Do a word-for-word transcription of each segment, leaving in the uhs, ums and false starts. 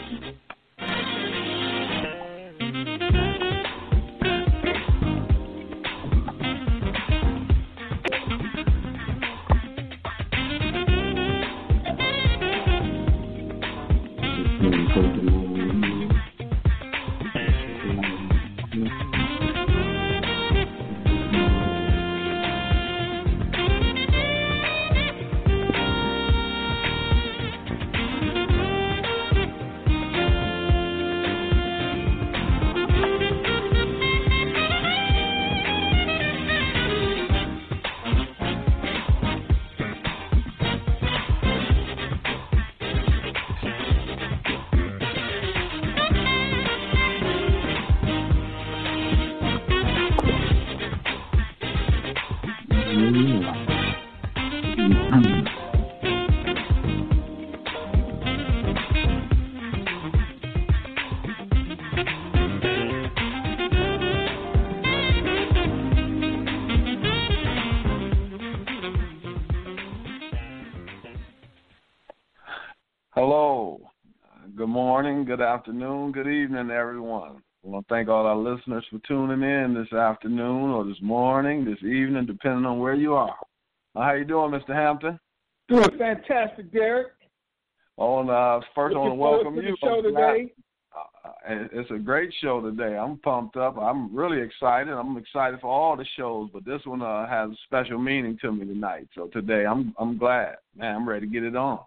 Hello, good morning, good afternoon, good evening, everyone. I want to thank all our listeners for tuning in this afternoon or this morning, this evening, depending on where you are. How you doing, Mister Hampton? Doing fantastic, Derek. On uh, first, I want to welcome you. To the show today. Uh, it's a great show today. I'm pumped up. I'm really excited. I'm excited for all the shows, but this one uh, has a special meaning to me tonight. So today, I'm I'm glad, man. I'm ready to get it on.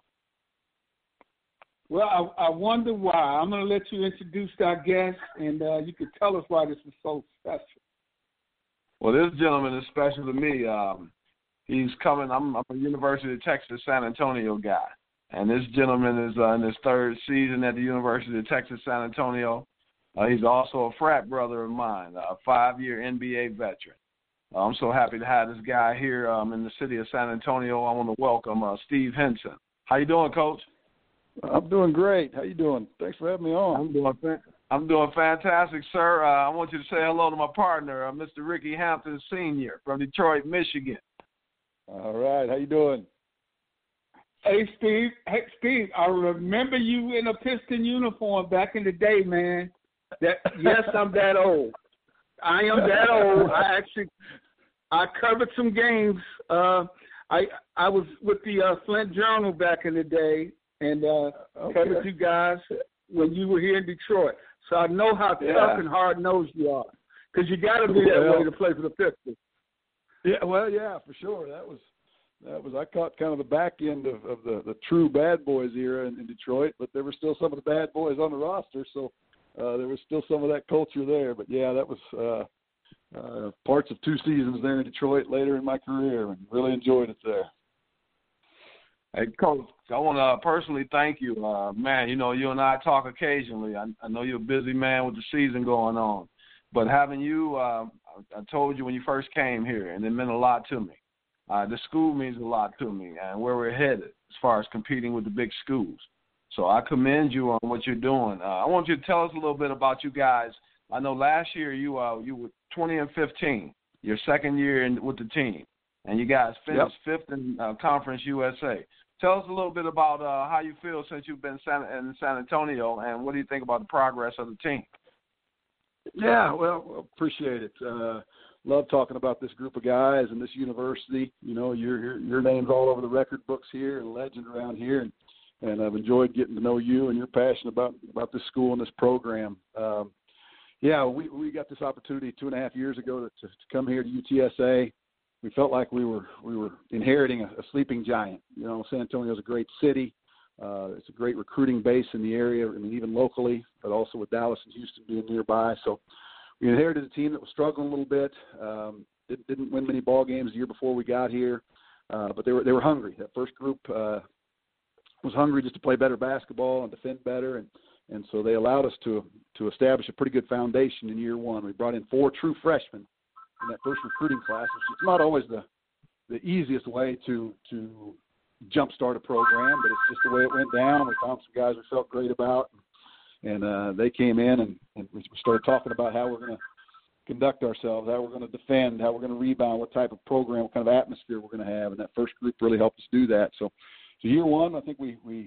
Well, I, I wonder why. I'm going to let you introduce our guest, and uh, you can tell us why this is so special. Well, this gentleman is special to me. Um, he's coming. I'm, I'm a University of Texas San Antonio guy, and this gentleman is uh, in his third season at the University of Texas San Antonio. Uh, he's also a frat brother of mine, a five-year N B A veteran. Uh, I'm so happy to have this guy here um, in the city of San Antonio. I want to welcome uh, Steve Henson. How you doing, Coach? I'm doing great. How you doing? Thanks for having me on. I'm doing I'm doing fantastic, sir. Uh, I want you to say hello to my partner, uh, Mister Ricky Hampton Senior from Detroit, Michigan. All right. How you doing? Hey, Steve. Hey, Steve, I remember you in a Piston uniform back in the day, man. That Yes, I'm that old. I am that old. I actually I covered some games. Uh, I I was with the uh, Flint Journal back in the day. And uh, okay. covered you guys when you were here in Detroit. So I know how yeah. tough and hard-nosed you are. Because you got to be that well, way to play for the Pistons. Yeah, well, yeah, for sure. That was, that was I caught kind of the back end of, of the, the true bad boys era in, in Detroit, but there were still some of the bad boys on the roster, so uh, there was still some of that culture there. But, yeah, that was uh, uh, parts of two seasons there in Detroit later in my career, and really enjoyed it there. Hey, Coach, I want to personally thank you. Uh, man, you know, you and I talk occasionally. I, I know you're a busy man with the season going on. But having you, uh, I told you when you first came here, and it meant a lot to me. Uh, the school means a lot to me and where we're headed as far as competing with the big schools. So I commend you on what you're doing. Uh, I want you to tell us a little bit about you guys. I know last year you uh, you were twenty and fifteen, your second year in, with the team, and you guys finished yep. fifth in uh, Conference U S A. Tell us a little bit about uh, how you feel since you've been San, in San Antonio, and what do you think about the progress of the team? Yeah, well, appreciate it. Uh, love talking about this group of guys and this university. You know, your your, your name's all over the record books here, and a legend around here, and, and I've enjoyed getting to know you and your passion about, about this school and this program. Um, yeah, we, we got this opportunity two and a half years ago to, to, to come here to U T S A. We felt like we were we were inheriting a, a sleeping giant. You know, San Antonio is a great city. Uh, it's a great recruiting base in the area, I mean, even locally, but also with Dallas and Houston being nearby. So we inherited a team that was struggling a little bit. Um, didn't, didn't win many ball games the year before we got here, uh, but they were they were hungry. That first group uh, was hungry just to play better basketball and defend better, and and so they allowed us to to establish a pretty good foundation in year one. We brought in four true freshmen in that first recruiting class, which is not always the the easiest way to to jumpstart a program, but it's just the way it went down. We found some guys we felt great about, and uh, they came in, and, and we started talking about how we're going to conduct ourselves, how we're going to defend, how we're going to rebound, what type of program, what kind of atmosphere we're going to have, and that first group really helped us do that. So, so year one, I think we we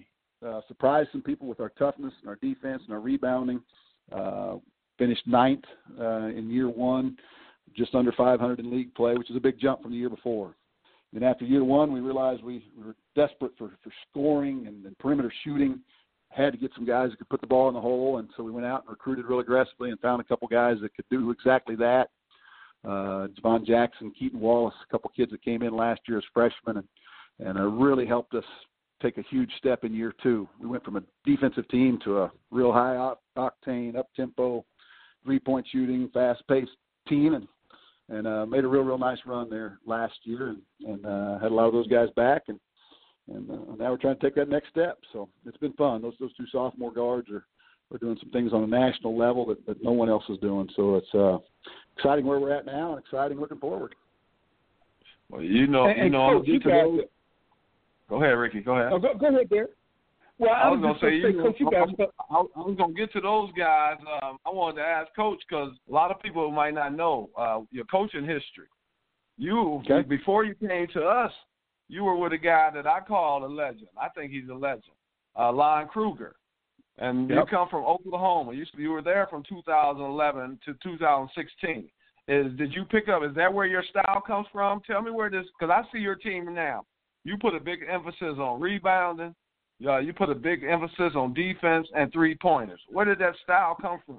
uh, surprised some people with our toughness and our defense and our rebounding. Uh, finished ninth uh, in year one, just under five hundred in league play, which is a big jump from the year before. Then after year one, we realized we, we were desperate for, for scoring and, and perimeter shooting. Had to get some guys that could put the ball in the hole, and so we went out and recruited real aggressively and found a couple guys that could do exactly that. Uh, Javon Jackson, Keaton Wallace, a couple kids that came in last year as freshmen, and, and uh, really helped us take a huge step in year two. We went from a defensive team to a real high-octane, up-tempo, three-point shooting, fast-paced team, and and uh, made a real, real nice run there last year, and, and uh, had a lot of those guys back, and and uh, now we're trying to take that next step. So it's been fun. Those those two sophomore guards are, are doing some things on a national level that, that no one else is doing. So it's uh, exciting where we're at now, and exciting looking forward. Well, you know, and, you and know, Coach, you those... go ahead, Ricky. Go ahead. Oh, go, go ahead, Derek. Well, I, I was, was going to say, say, Coach, you guys. I, I was going to get to those guys. Um, I wanted to ask Coach because a lot of people might not know uh, your coaching history. You, okay. before you came to us, you were with a guy that I call a legend. I think he's a legend, uh, Lon Kruger. And yep. you come from Oklahoma. You, you were there from two thousand eleven to two thousand sixteen. Is Did you pick up, is that where your style comes from? Tell me where this, because I see your team now. You put a big emphasis on rebounding. Uh, you put a big emphasis on defense and three-pointers. Where did that style come from?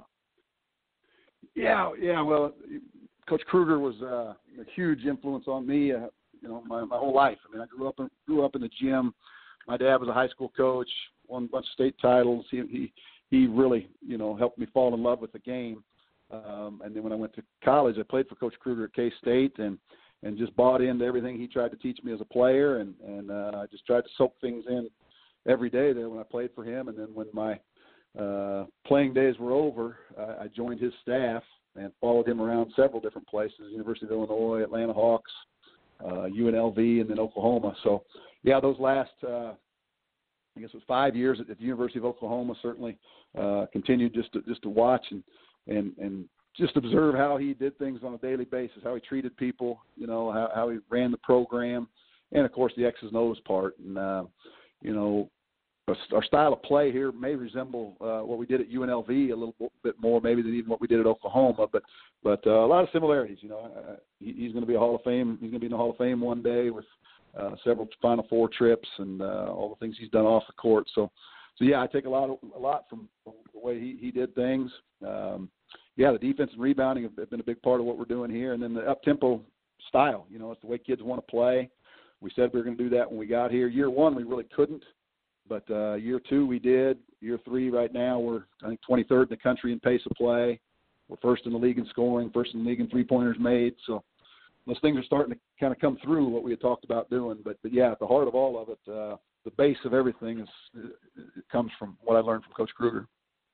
Yeah, yeah. Well, Coach Kruger was uh, a huge influence on me. Uh, you know, my, my whole life. I mean, I grew up in, grew up in the gym. My dad was a high school coach, won a bunch of state titles. He he he really, you know, helped me fall in love with the game. Um, and then when I went to college, I played for Coach Kruger at K-State, and and just bought into everything he tried to teach me as a player, and and uh, I just tried to soak things in every day there when I played for him. And then when my uh, playing days were over, I, I joined his staff and followed him around several different places: University of Illinois, Atlanta Hawks, uh, U N L V, and then Oklahoma. So, yeah, those last, uh, I guess it was five years at, at the University of Oklahoma, certainly uh, continued just to, just to watch and, and, and just observe how he did things on a daily basis, how he treated people, you know, how, how he ran the program, and, of course, the X's and O's part. And, uh, you know, our style of play here may resemble uh, what we did at U N L V a little bit more, maybe than even what we did at Oklahoma. But but uh, a lot of similarities. You know, uh, he, he's going to be a Hall of Fame. He's going to be in the Hall of Fame one day with uh, several Final Four trips and uh, all the things he's done off the court. So so yeah, I take a lot of, a lot from the way he, he did things. Um, yeah, the defense and rebounding have been a big part of what we're doing here, and then the up tempo style. You know, it's the way kids want to play. We said we were going to do that when we got here. Year one, we really couldn't. But uh, year two, we did. Year three, right now, we're, I think, twenty-third in the country in pace of play. We're first in the league in scoring, first in the league in three-pointers made. So those things are starting to kind of come through what we had talked about doing. But, but yeah, at the heart of all of it, uh, the base of everything is it comes from what I learned from Coach Kruger.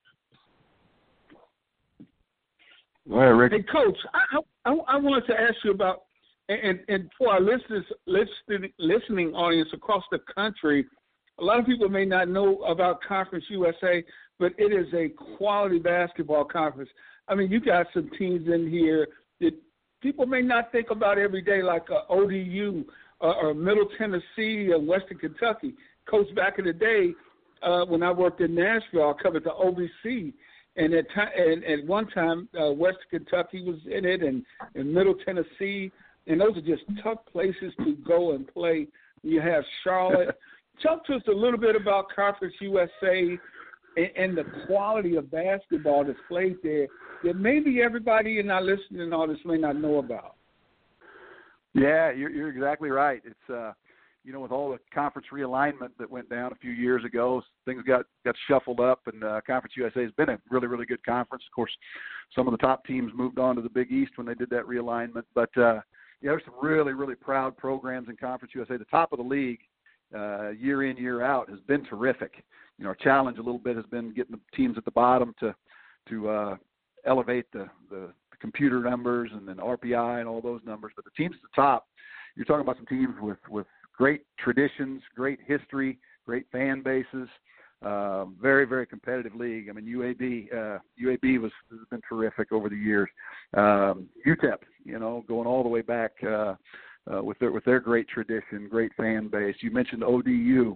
Go ahead, Rick. Hey, Coach, I, I, I wanted to ask you about, and, and for our listeners, listening, listening audience across the country, a lot of people may not know about Conference U S A, but it is a quality basketball conference. I mean, you got some teams in here that people may not think about every day, like uh, O D U uh, or Middle Tennessee or Western Kentucky. Coach, back in the day, uh, when I worked in Nashville, I covered the O V C. And at, time, and at one time, uh, Western Kentucky was in it, and, and Middle Tennessee. And those are just tough places to go and play. You have Charlotte. Talk to us a little bit about Conference U S A and, and the quality of basketball that's played there that maybe everybody in our listening audience may not know about. Yeah, you're, you're exactly right. It's, uh, you know, with all the conference realignment that went down a few years ago, things got, got shuffled up, and uh, Conference U S A has been a really, really good conference. Of course, some of the top teams moved on to the Big East when they did that realignment. But, uh, yeah, there's some really, really proud programs in Conference U S A. The top of the league, Uh, year in, year out, has been terrific. You know, our challenge a little bit has been getting the teams at the bottom to to uh, elevate the, the, the computer numbers and then R P I and all those numbers. But the teams at the top, you're talking about some teams with, with great traditions, great history, great fan bases, uh, very, very competitive league. I mean, U A B, uh, U A B was, has been terrific over the years. Um, U T E P, you know, going all the way back uh, Uh, with their with their great tradition, great fan base. You mentioned O D U.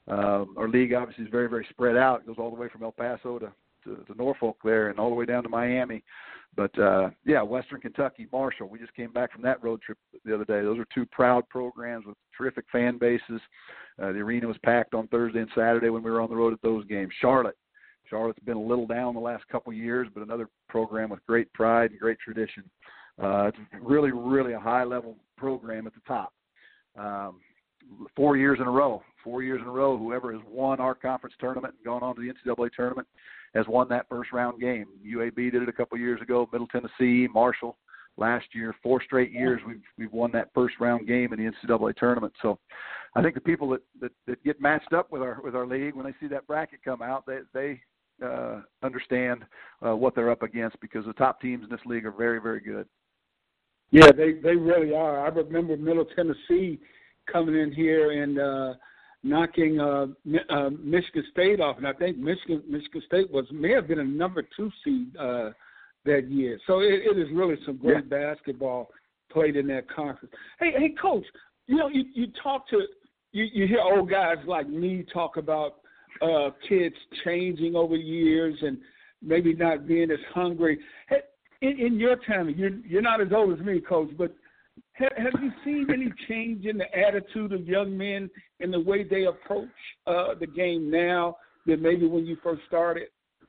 Um, our league obviously is very, very spread out. It goes all the way from El Paso to, to, to Norfolk there and all the way down to Miami. But, uh, yeah, Western Kentucky, Marshall, we just came back from that road trip the other day. Those are two proud programs with terrific fan bases. Uh, the arena was packed on Thursday and Saturday when we were on the road at those games. Charlotte. Charlotte's been a little down the last couple of years, but another program with great pride and great tradition. Uh, it's really, really a high-level program at the top. Um, four years in a row, four years in a row, whoever has won our conference tournament and gone on to the N C double A tournament has won that first-round game. U A B did it a couple of years ago, Middle Tennessee, Marshall last year. Four straight years we've we've won that first-round game in the N C double A tournament. So I think the people that, that, that get matched up with our with our league, when they see that bracket come out, they, they uh, understand uh, what they're up against, because the top teams in this league are very, very good. Yeah, they, they really are. I remember Middle Tennessee coming in here and uh, knocking uh, uh, Michigan State off, and I think Michigan Michigan State was may have been a number two seed uh, that year. So it, it is really some great yeah. basketball played in that conference. Hey, hey, Coach, you know you, you talk to you, you hear old guys like me talk about uh, kids changing over the years and maybe not being as hungry. Hey, in, in your time, you're you're not as old as me, Coach, but Have, have you seen any change in the attitude of young men in the way they approach uh, the game now than maybe when you first started?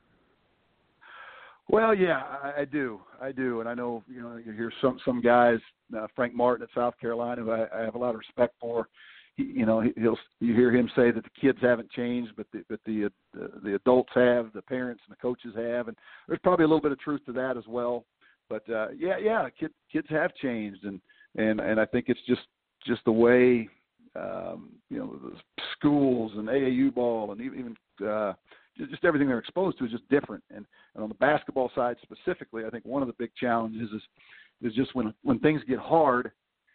Well, yeah, I, I do. I do. And I know, you know, you hear some, some guys, uh, Frank Martin at South Carolina, who I, I have a lot of respect for. He, you know, he'll, you hear him say that the kids haven't changed, but the, but the, uh, the adults have, the parents and the coaches have. And there's probably a little bit of truth to that as well. But, uh, yeah, yeah, kids, kids have changed. And, And and I think it's just, just the way, um, you know, the schools and A A U ball and even uh, just everything they're exposed to is just different. And, and on the basketball side specifically, I think one of the big challenges is is just when when things get hard,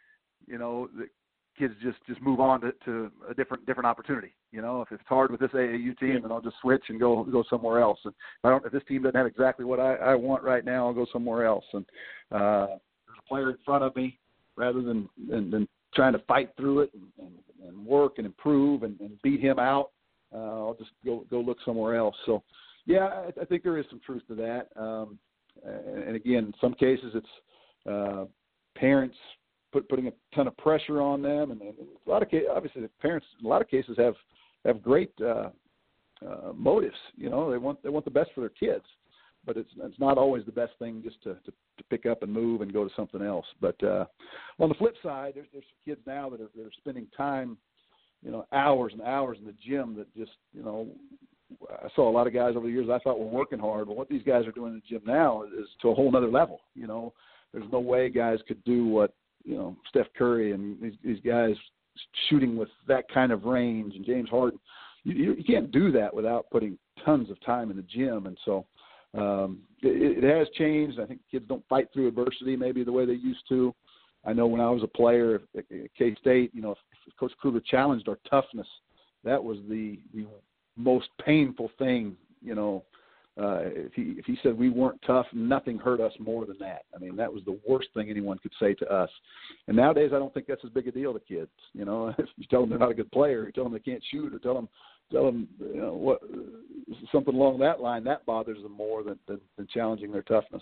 you know, the kids just, just move on to, to a different different opportunity. You know, if it's hard with this A A U team, then I'll just switch and go go somewhere else. And if I don't, if this team doesn't have exactly what I, I want right now, I'll go somewhere else. And uh, there's a player in front of me. Rather than, than than trying to fight through it and, and, and work and improve and, and beat him out, uh, I'll just go go look somewhere else. So, yeah, I, I think there is some truth to that. Um, and, and again, in some cases, it's uh, parents put, putting a ton of pressure on them, and, and a lot of cases, obviously, the parents in a lot of cases have have great uh, uh, motives. You know, they want they want the best for their kids. But it's it's not always the best thing just to, to, to pick up and move and go to something else. But uh, on the flip side, there's there's some kids now that are that are spending time, you know, hours and hours in the gym that just, you know, I saw a lot of guys over the years I thought were working hard. But what these guys are doing in the gym now is to a whole other level. You know, there's no way guys could do what, you know, Steph Curry and these, these guys shooting with that kind of range and James Harden. You, you, you can't do that without putting tons of time in the gym. And so, Um, it, it has changed. I think kids don't fight through adversity maybe the way they used to. I know when I was a player at, at K-State, you know, if, if Coach Kruger challenged our toughness, that was the, the most painful thing, you know. Uh, if he if he said we weren't tough, nothing hurt us more than that. I mean, that was the worst thing anyone could say to us. And nowadays, I don't think that's as big a deal to kids. You know, if you tell them they're not a good player, you tell them they can't shoot, or tell them tell them you know what something along that line, that bothers them more than than, than challenging their toughness.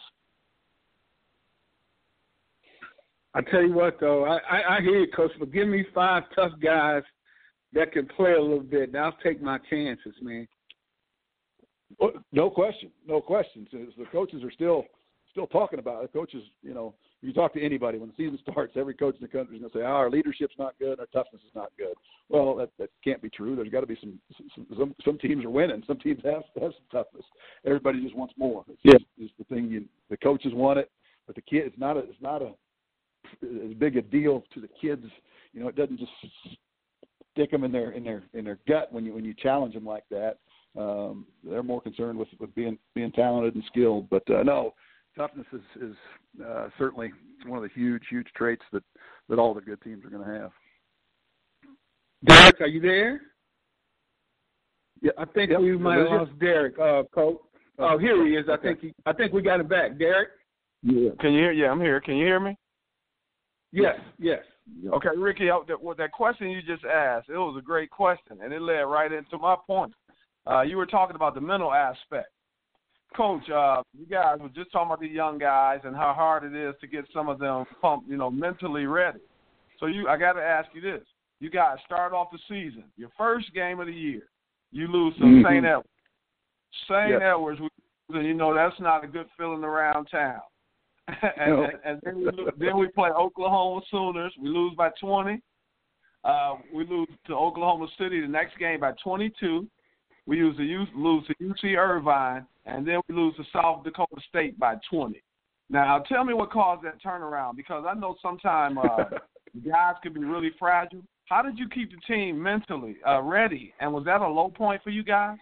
I tell you what, though, I, I, I hear you, Coach, but give me five tough guys that can play a little bit, and I'll take my chances, man. Well, no question, no question. So the coaches are still still talking about it. Coaches, you know, you talk to anybody when the season starts, every coach in the country is going to say, "Oh, our leadership's not good, our toughness is not good." Well, that, that can't be true. There's got to be some, some some some teams are winning, some teams have have some toughness. Everybody just wants more. It's yeah, just, it's the thing. You, the coaches want it, but the kid, it's not a it's not a as big a deal to the kids. You know, it doesn't just stick them in their in their in their gut when you when you challenge them like that. Um, they're more concerned with, with being being talented and skilled. But uh, no, toughness is, is uh, certainly one of the huge, huge traits that, that all the good teams are going to have. Derek, are you there? Yeah, I think yep. we might have lost Derek, uh, Coach. Oh, here he is. I okay. think he, I think we got him back. Derek? Yeah. Can you hear? Yeah, I'm here. Can you hear me? Yes, yes. Okay, Ricky, with that question you just asked, it was a great question, and it led right into my point. Uh, you were talking about the mental aspect. Coach, uh, you guys were just talking about the young guys and how hard it is to get some of them pumped, you know, mentally ready. So you, I got to ask you this. You guys start off the season, your first game of the year, you lose to mm-hmm. Saint Edwards. Saint Yep. Edwards, you know, that's not a good feeling around town. and, no. and, and then, we, then we play Oklahoma Sooners. We lose by twenty. Uh, we lose to Oklahoma City the next game by twenty-two. We lose to, lose to U C Irvine, and then we lose to South Dakota State by twenty. Now, tell me what caused that turnaround, because I know sometimes uh, guys can be really fragile. How did you keep the team mentally uh, ready, and was that a low point for you guys?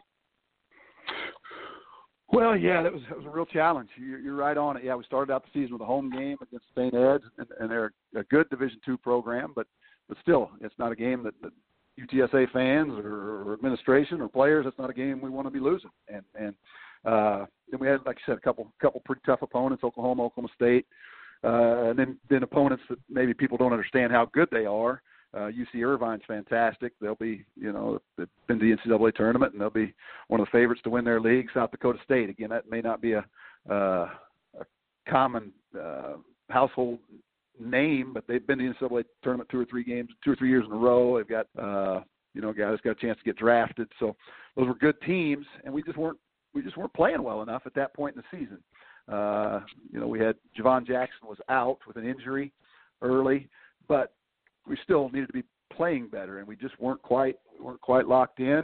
Well, yeah, that was that was a real challenge. You're, you're right on it. Yeah, we started out the season with a home game against Saint Ed's, and, and they're a good Division two program, but but still, it's not a game that, that U T S A fans or, or administration or players. It's not a game we want to be losing. And and uh, then we had, like I said, a couple couple pretty tough opponents: Oklahoma, Oklahoma State, uh, and then then opponents that maybe people don't understand how good they are. Uh, U C Irvine's fantastic. They'll be, you know, they've been to the N C double A tournament, and they'll be one of the favorites to win their league. South Dakota State, again, that may not be a, uh, a common uh, household name, but they've been to the N C double A tournament two or three games, two or three years in a row. They've got, uh, you know, guys got a chance to get drafted. So those were good teams, and we just weren't we just weren't playing well enough at that point in the season. Uh, you know, we had Javon Jackson was out with an injury early, but we still needed to be playing better, and we just weren't quite weren't quite locked in,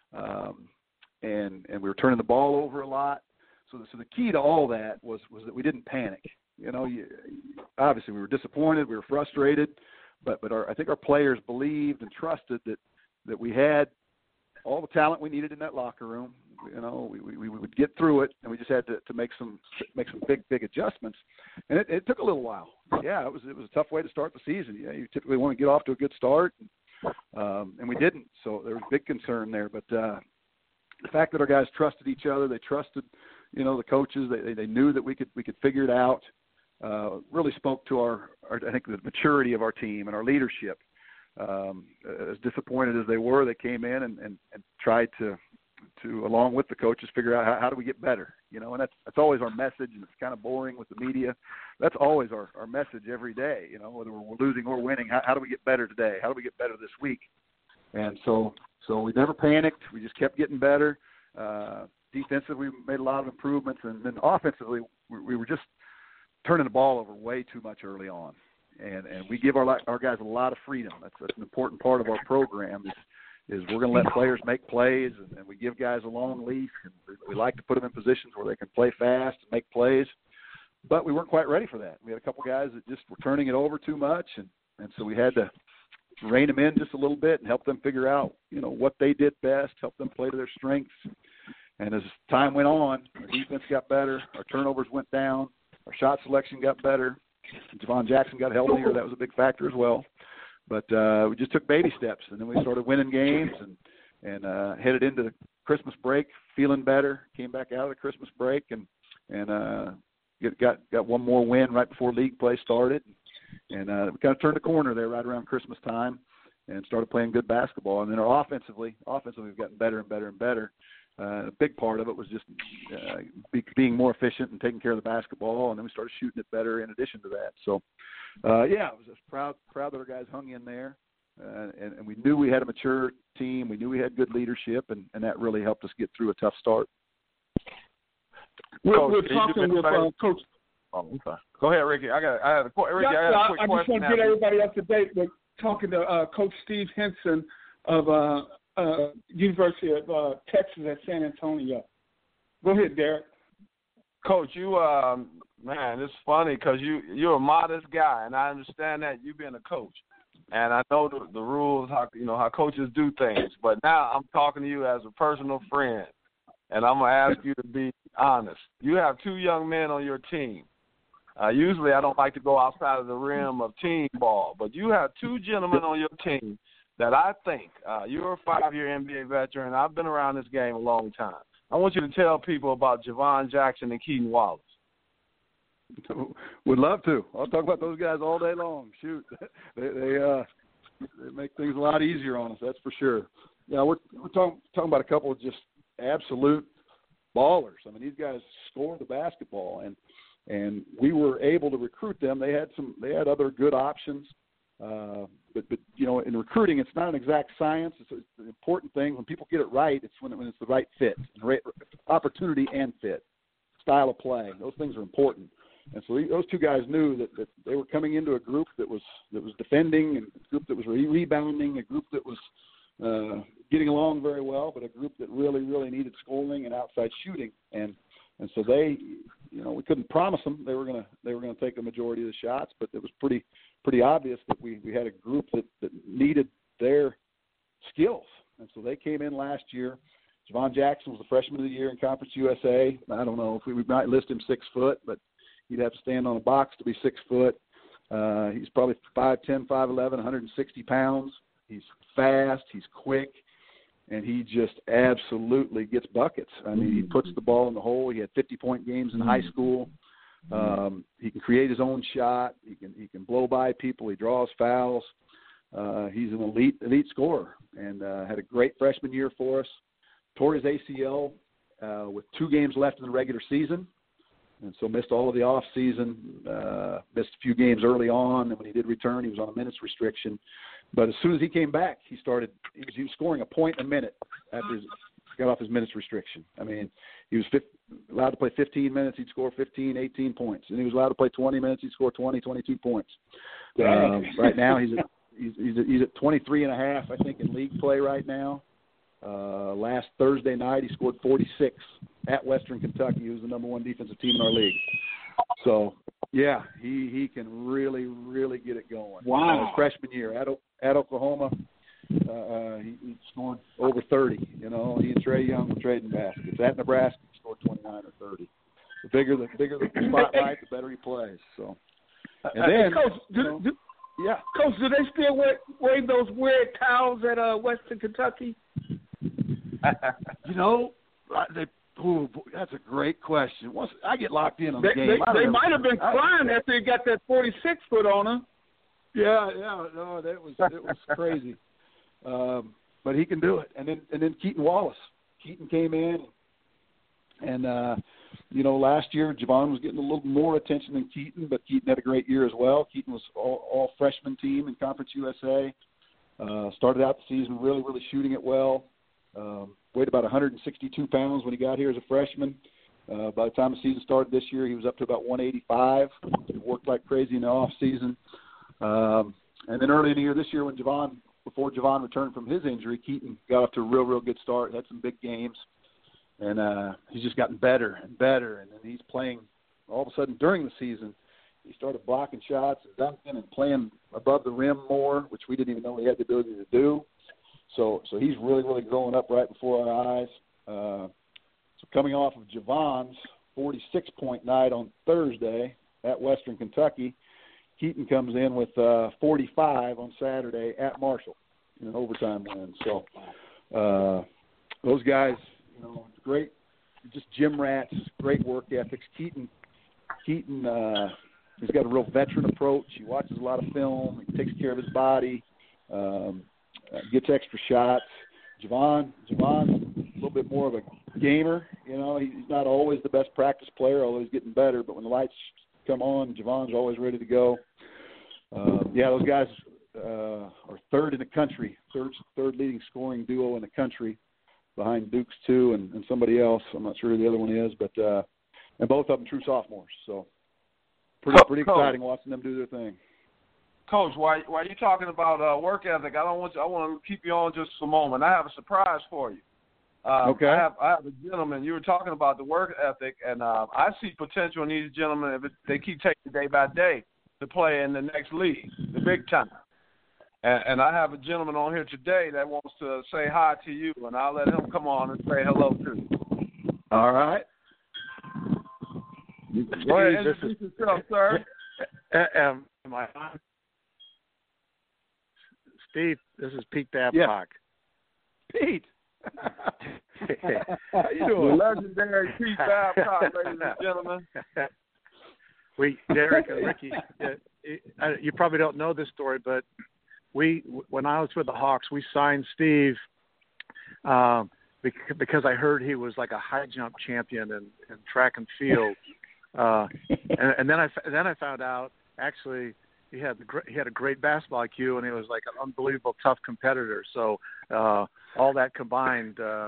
um, and and we were turning the ball over a lot. So, the, so the key to all that was was that we didn't panic. You know, you, obviously we were disappointed, we were frustrated, but but our, I think our players believed and trusted that that we had all the talent we needed in that locker room. You know, we, we, we would get through it, and we just had to, to make some make some big big adjustments, and it, it took a little while. Yeah, it was it was a tough way to start the season. Yeah, you typically want to get off to a good start, and, um, and we didn't. So there was big concern there. But uh, the fact that our guys trusted each other, they trusted, you know, the coaches. They they knew that we could we could figure it out. Uh, really spoke to our, our I think the maturity of our team and our leadership. Um, as disappointed as they were, they came in and, and, and tried to. to, along with the coaches, figure out how, how do we get better, you know, and that's that's always our message, and it's kind of boring with the media. That's always our, our message every day, you know, whether we're losing or winning, how, how do we get better today? How do we get better this week? And so so we never panicked. We just kept getting better. Uh, defensively, we made a lot of improvements, and then offensively, we, we were just turning the ball over way too much early on. And and we give our our guys a lot of freedom. That's, that's an important part of our program is, is we're going to let players make plays, and, and we give guys a long leash. And we like to put them in positions where they can play fast and make plays. But we weren't quite ready for that. We had a couple guys that just were turning it over too much, and, and so we had to rein them in just a little bit and help them figure out, you know, what they did best, help them play to their strengths. And as time went on, our defense got better, our turnovers went down, our shot selection got better. Javon Jackson got healthier. That was a big factor as well. But uh, we just took baby steps, and then we started winning games and, and uh, headed into the Christmas break feeling better, came back out of the Christmas break and, and uh, get, got got one more win right before league play started. And uh, we kind of turned the corner there right around Christmas time and started playing good basketball. And then our offensively, offensively we've gotten better and better and better. Uh, a big part of it was just uh, be, being more efficient and taking care of the basketball, and then we started shooting it better in addition to that. So, uh, yeah, I was just proud proud that our guys hung in there, uh, and, and we knew we had a mature team. We knew we had good leadership, and, and that really helped us get through a tough start. We're, we're talking with uh, Coach. Oh, okay. Go ahead, Ricky. I got I have a, Ricky, yeah, I got a quick I, I question. just want to get everybody up to date. We're talking to uh, Coach Steve Henson of uh, uh, University of uh, Texas at San Antonio. Go ahead, Derek. Coach, you, um, man, it's funny because you, you're a modest guy, and I understand that, you being a coach. And I know the, the rules, how you know how coaches do things. But now I'm talking to you as a personal friend, and I'm going to ask you to be honest. You have two young men on your team. Uh, usually I don't like to go outside of the rim of team ball, but you have two gentlemen on your team that I think, uh, you're a five-year N B A veteran. I've been around this game a long time. I want you to tell people about Javon Jackson and Keaton Wallace. Would love to. I'll talk about those guys all day long. Shoot, they they, uh, they make things a lot easier on us. That's for sure. Yeah, we're we're talking talking about a couple of just absolute ballers. I mean, these guys score the basketball, and and we were able to recruit them. They had some. They had other good options. Uh, but, but, you know, in recruiting, it's not an exact science. It's, it's an important thing. When people get it right, it's when, when it's the right fit, right, opportunity and fit, style of play. Those things are important. And so those two guys knew that, that they were coming into a group that was that was defending, and a group that was re- rebounding, a group that was uh, getting along very well, but a group that really, really needed scoring and outside shooting. And and so they, you know, we couldn't promise them they were gonna they were gonna take the majority of the shots, but it was pretty pretty obvious that we, we had a group that, that needed their skills. And so they came in last year. Javon Jackson was the freshman of the year in Conference U S A. I don't know if we, we might list him six foot, but he'd have to stand on a box to be six foot. Uh, he's probably five ten, five eleven, one hundred sixty pounds. He's fast, he's quick, and he just absolutely gets buckets. I mean, he puts the ball in the hole. He had fifty-point games in high school. Um, he can create his own shot. He can he can blow by people. He draws fouls. Uh, he's an elite elite scorer, and uh, had a great freshman year for us. Tore his A C L uh, with two games left in the regular season, and so missed all of the off season. Uh, missed a few games early on, and when he did return, he was on a minutes restriction. But as soon as he came back, he started. He was, he was scoring a point a minute after his got off his minutes restriction. I mean, he was fifty, allowed to play fifteen minutes. He'd score fifteen, eighteen points. And he was allowed to play twenty minutes. He'd score twenty, twenty-two points. Um, right now, he's at, he's, he's, at, he's at twenty-three and a half, I think, in league play right now. Uh, last Thursday night, he scored forty-six at Western Kentucky, who's the number one defensive team in our league. So, yeah, he, he can really, really get it going. Wow. Uh, his freshman year at, at Oklahoma, Uh, he, he scored over thirty. You know, he and Trey Young were trading baskets. At Nebraska, he scored twenty-nine or thirty. The bigger the bigger the spotlight, the better he plays. So, and then, Coach, do, you know, do, yeah, Coach, do they still wear, wave those weird towels at uh, Western Kentucky? you know, they. Ooh, that's a great question. Once I get locked in on the They, game, they, they ever, might have been crying I, after he got that forty-six foot on him. Yeah, yeah, no, that was it was crazy. Um, but he can do it. And then and then Keaton Wallace. Keaton came in, and uh, you know, last year Javon was getting a little more attention than Keaton, but Keaton had a great year as well. Keaton was all, all freshman team in Conference U S A. Uh, started out the season really, really shooting it well. Um, weighed about one hundred sixty-two pounds when he got here as a freshman. Uh, by the time the season started this year, he was up to about one eighty-five. He worked like crazy in the off season. Um, and then early in the year this year, when Javon, before Javon returned from his injury, Keaton got off to a real, real good start. Had some big games, and uh, he's just gotten better and better. And then he's playing all of a sudden during the season. He started blocking shots and dunking and playing above the rim more, which we didn't even know he had the ability to do. So, so he's really, really growing up right before our eyes. Uh, so coming off of Javon's forty-six point night on Thursday at Western Kentucky, Keaton comes in with uh, forty-five on Saturday at Marshall in an overtime win. So uh, those guys, you know, great, just gym rats, great work ethics. Keaton, Keaton, uh, he's got a real veteran approach. He watches a lot of film. He takes care of his body, um, uh, gets extra shots. Javon, Javon's a little bit more of a gamer. You know, he's not always the best practice player, although he's getting better. But when the lights come on, Javon's always ready to go. Uh, yeah, those guys uh, are third in the country, third third leading scoring duo in the country, behind Dukes too, and, and somebody else. I'm not sure who the other one is, but uh, and both of them true sophomores. So pretty pretty Coach, exciting watching them do their thing. Coach, while while you're talking about uh, work ethic, I don't want you, I want to keep you on just for a moment. I have a surprise for you. Um, okay. I have, I have a gentleman. You were talking about the work ethic, and uh, I see potential in these gentlemen if it, they keep taking it day by day to play in the next league, the big time. And, and I have a gentleman on here today that wants to say hi to you, and I'll let him come on and say hello to you. All right. Go ahead, introduce yourself, sir. Uh, um, am I on? Steve, this is Pete Babcock. Yeah. Pete. How you doing? The legendary Pete Babcock, ladies and gentlemen. we Derek and Ricky, uh, you probably don't know this story, but we when I was with the Hawks, we signed Steve um, because I heard he was like a high jump champion in, in track and field, uh, and, and then I then I found out actually. He had the, he had a great basketball I Q, and he was like an unbelievable tough competitor. So uh, all that combined, uh,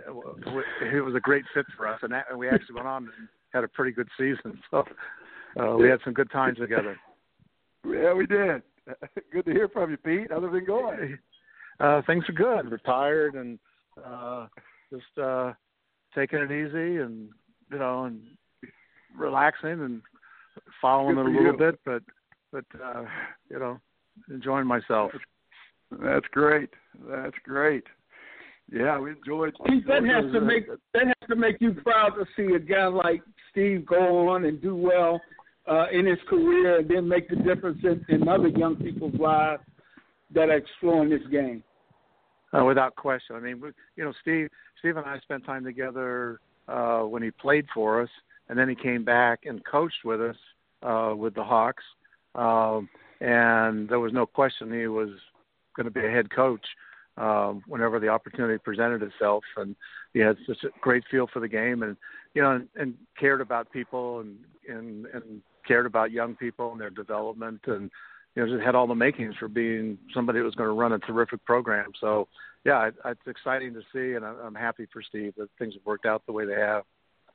it was a great fit for us, and, that, and we actually went on and had a pretty good season. So uh, we had some good times together. Yeah, we did. Good to hear from you, Pete. How's everything going? Uh, things are good. Retired and uh, just uh, taking it easy, and you know, and relaxing and following it a little you. bit, but. But, uh, you know, enjoying myself. That's great. That's great. Yeah, we enjoyed. Steve, that has to make that has to make you proud to see a guy like Steve go on and do well uh, in his career, and then make the difference in, in other young people's lives that are exploring this game. Uh, without question. I mean, we, you know, Steve, Steve and I spent time together uh, when he played for us, and then he came back and coached with us uh, with the Hawks. Um, and there was no question he was going to be a head coach um, whenever the opportunity presented itself. And he had such a great feel for the game, and you know, and, and cared about people, and, and and cared about young people and their development, and you know, just had all the makings for being somebody that was going to run a terrific program. So, yeah, it, it's exciting to see, and I'm happy for Steve that things have worked out the way they have.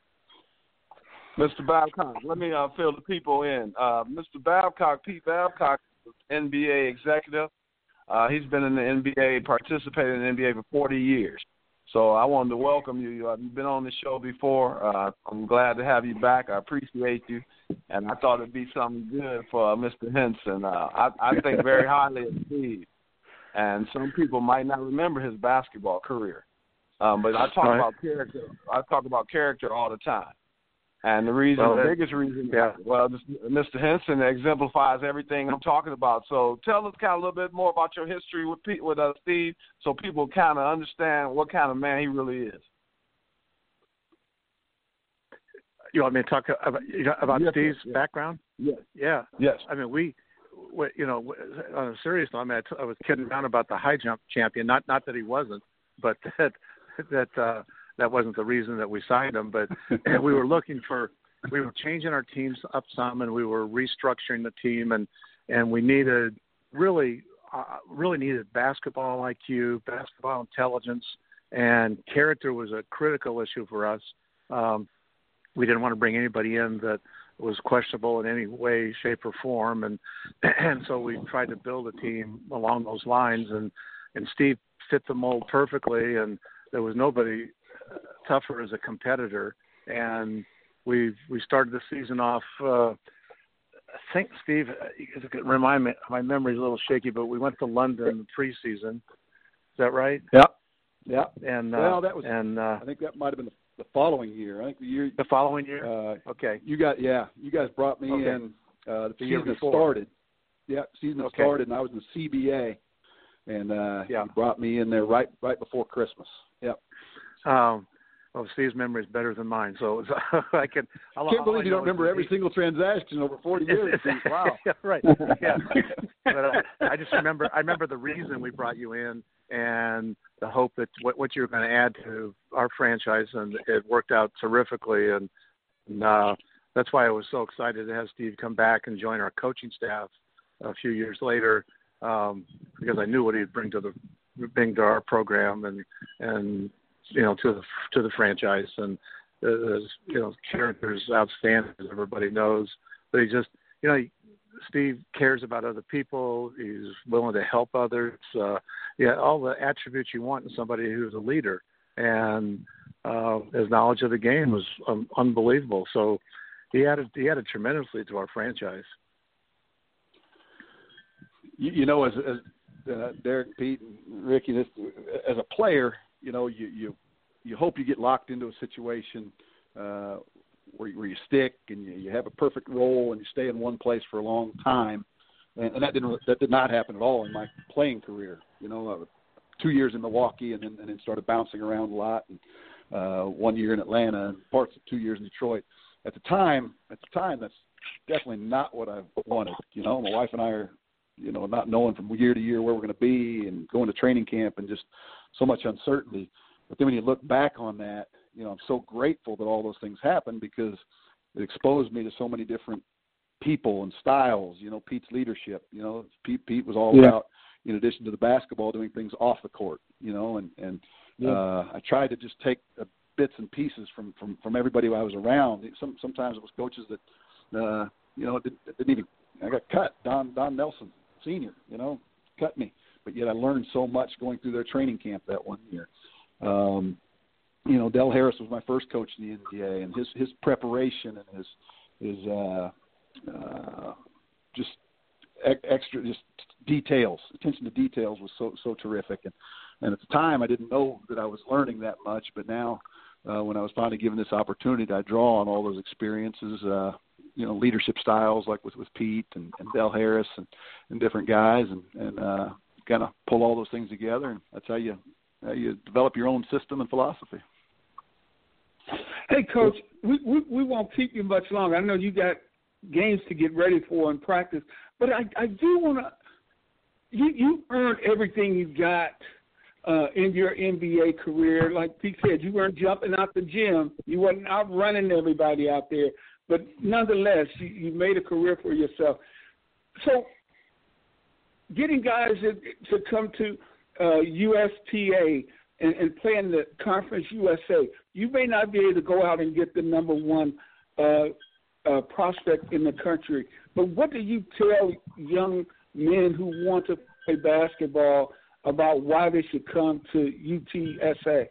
Mister Babcock, let me uh, fill the people in. Uh, Mister Babcock, Pete Babcock, N B A executive. Uh, he's been in the N B A, participated in the N B A for forty years. So I wanted to welcome you. Uh, you've been on the show before. Uh, I'm glad to have you back. I appreciate you. And I thought it'd be something good for uh, Mister Henson. Uh, I, I think very highly of Steve. And some people might not remember his basketball career. Um, but I talk right. about character. I talk about character all the time. And the reason, well, the biggest reason, yeah. well, Mister Henson exemplifies everything I'm talking about. So tell us kind of a little bit more about your history with Pete, with uh, Steve, so people kind of understand what kind of man he really is. You want me to talk about, you know, about yes, Steve's yes. background? Yes. Yeah. Yes. I mean, we, we you know, on a serious note, I mean, I, t- I was kidding around about the high jump champion. Not, not that he wasn't, but that that. Uh, That wasn't the reason that we signed him, but we were looking for, we were changing our teams up some, and we were restructuring the team, and, and we needed really, uh, really needed basketball I Q, basketball intelligence, and character was a critical issue for us. Um, we didn't want to bring anybody in that was questionable in any way, shape, or form, and and so we tried to build a team along those lines, and, and Steve fit the mold perfectly, and there was nobody tougher as a competitor, and we we started the season off. Uh, I think Steve, remind me, my memory's a little shaky, but we went to London preseason. Is that right? Yeah, yeah. And uh, well, that was. And uh, I think that might have been the, the following year. I think the year. The following year. Uh, okay. You got yeah. You guys brought me okay. in. Uh, the, the season year before. started. Yeah, season okay. started, and I was in the C B A, and uh, yeah. you brought me in there right right before Christmas. Yep. Um, well, Steve's memory is better than mine, so, so I can. I can't believe you don't remember every single transaction over forty years. Wow. Yeah, right. Yeah. But uh, I just remember. I remember the reason we brought you in, and the hope that what, what you were going to add to our franchise, and it worked out terrifically. And, and uh, that's why I was so excited to have Steve come back and join our coaching staff a few years later, um, because I knew what he'd bring to the bring to our program, and and. you know, to the to the franchise, and uh, you know, character's outstanding, as everybody knows. But he just, you know, he, Steve cares about other people. He's willing to help others. Uh, yeah, all the attributes you want in somebody who's a leader, and uh, his knowledge of the game was um, unbelievable. So he added he added tremendously to our franchise. You, you know, as, as uh, Derek, Pete, and Ricky, this, as a player, you know, you, you you hope you get locked into a situation uh, where, you, where you stick and you, you have a perfect role and you stay in one place for a long time, and, and that didn't that did not happen at all in my playing career. You know, uh, two years in Milwaukee and then and then started bouncing around a lot, and uh, one year in Atlanta and parts of two years in Detroit. At the time, at the time, that's definitely not what I wanted. You know, my wife and I are, you know, not knowing from year to year where we're going to be and going to training camp and just so much uncertainty. But then when you look back on that, you know, I'm so grateful that all those things happened because it exposed me to so many different people and styles. You know, Pete's leadership, you know, Pete, Pete was all yeah. about, in addition to the basketball, doing things off the court, you know, and, and yeah. uh, I tried to just take uh, bits and pieces from, from, from everybody I was around. Some, sometimes it was coaches that, uh, you know, didn't, didn't even, I got cut. Don, Don Nelson, senior, you know, cut me. But yet I learned so much going through their training camp that one year. Um, you know, Del Harris was my first coach in the N B A, and his, his preparation and his, his uh, uh, just extra, just details, attention to details was so so terrific. And, and at the time, I didn't know that I was learning that much, but now uh, when I was finally given this opportunity, I draw on all those experiences, uh, you know, leadership styles like with, with Pete and, and Del Harris and, and different guys, and, and uh, kind of pull all those things together, and that's how you, how you develop your own system and philosophy. Hey, Coach, we, we, we won't keep you much longer. I know you got games to get ready for and practice, but I, I do want to you, – you earned everything you got uh, in your N B A career. Like Pete said, you weren't jumping out the gym. You wasn't outrunning everybody out there. But nonetheless, you, you made a career for yourself. So getting guys to, to come to uh, U S T A and, and play in the Conference U S A, you may not be able to go out and get the number one uh, uh, prospect in the country. But what do you tell young men who want to play basketball about why they should come to U T S A?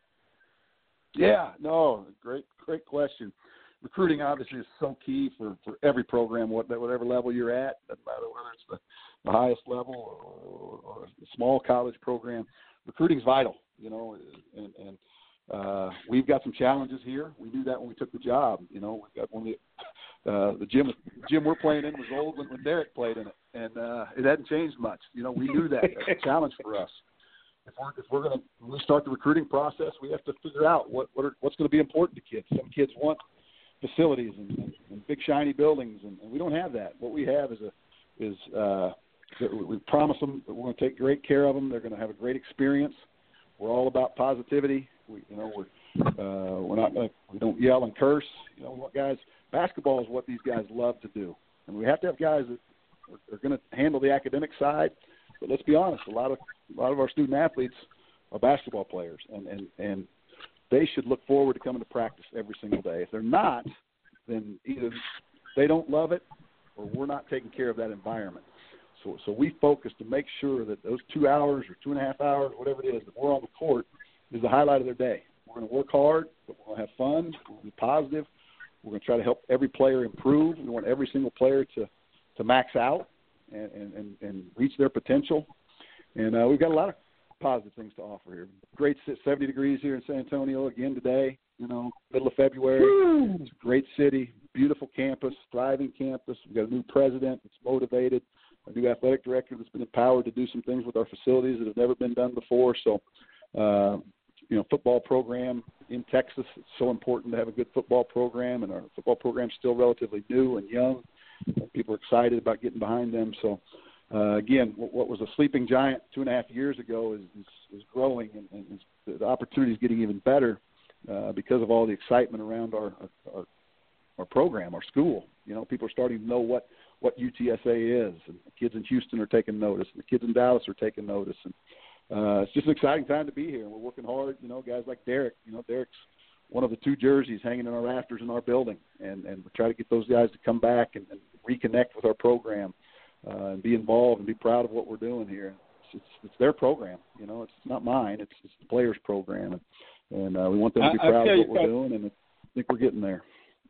Yeah, no, great, great question. Recruiting obviously is so key for, for every program, whatever level you're at, doesn't matter whether it's the, the highest level or, or a small college program. Recruiting is vital, you know, and, and uh, we've got some challenges here. We knew that when we took the job. You know, we got one of the, uh, the gym the gym we're playing in was old when, when Derek played in it, and uh, it hadn't changed much. You know, we knew that. That's a challenge for us. If we're, if we're going to start the recruiting process, we have to figure out what, what are, what's going to be important to kids. Some kids want facilities and, and, and big shiny buildings, and, and we don't have that. What we have is a is uh, we promise them that we're going to take great care of them. They're going to have a great experience. We're all about positivity. We, you know, we're uh, we're not going to we don't yell and curse. You know, what guys basketball is what these guys love to do, and we have to have guys that are, are going to handle the academic side. But let's be honest, a lot of a lot of our student athletes are basketball players, and and and they should look forward to coming to practice every single day. If they're not, then either they don't love it or we're not taking care of that environment. So so we focus to make sure that those two hours or two and a half hours, whatever it is, that we're on the court is the highlight of their day. We're going to work hard, but we're going to have fun. We're going to be positive. We're going to try to help every player improve. We want every single player to, to max out and, and, and reach their potential. And uh, we've got a lot of positive things to offer here. Great seventy degrees here in San Antonio again today, you know, middle of February. Woo! It's a great city, beautiful campus, thriving campus. We've got a new president that's motivated, a new athletic director that's been empowered to do some things with our facilities that have never been done before. So, uh, you know, football program in Texas, it's so important to have a good football program, and our football program is still relatively new and young. People are excited about getting behind them. So, Uh, again, what, what was a sleeping giant two and a half years ago is, is, is growing, and, and is, the opportunity is getting even better uh, because of all the excitement around our, our our program, our school. You know, people are starting to know what, what U T S A is, and the kids in Houston are taking notice, and the kids in Dallas are taking notice, and uh, it's just an exciting time to be here. And we're working hard. You know, guys like Derek. You know, Derek's one of the two jerseys hanging in our rafters in our building, and and we try to get those guys to come back and, and reconnect with our program. Uh, and be involved and be proud of what we're doing here. It's, it's, it's their program, you know. It's not mine. It's, it's the players' program, and, and uh, we want them to be I, proud of what we're doing, and I think we're getting there.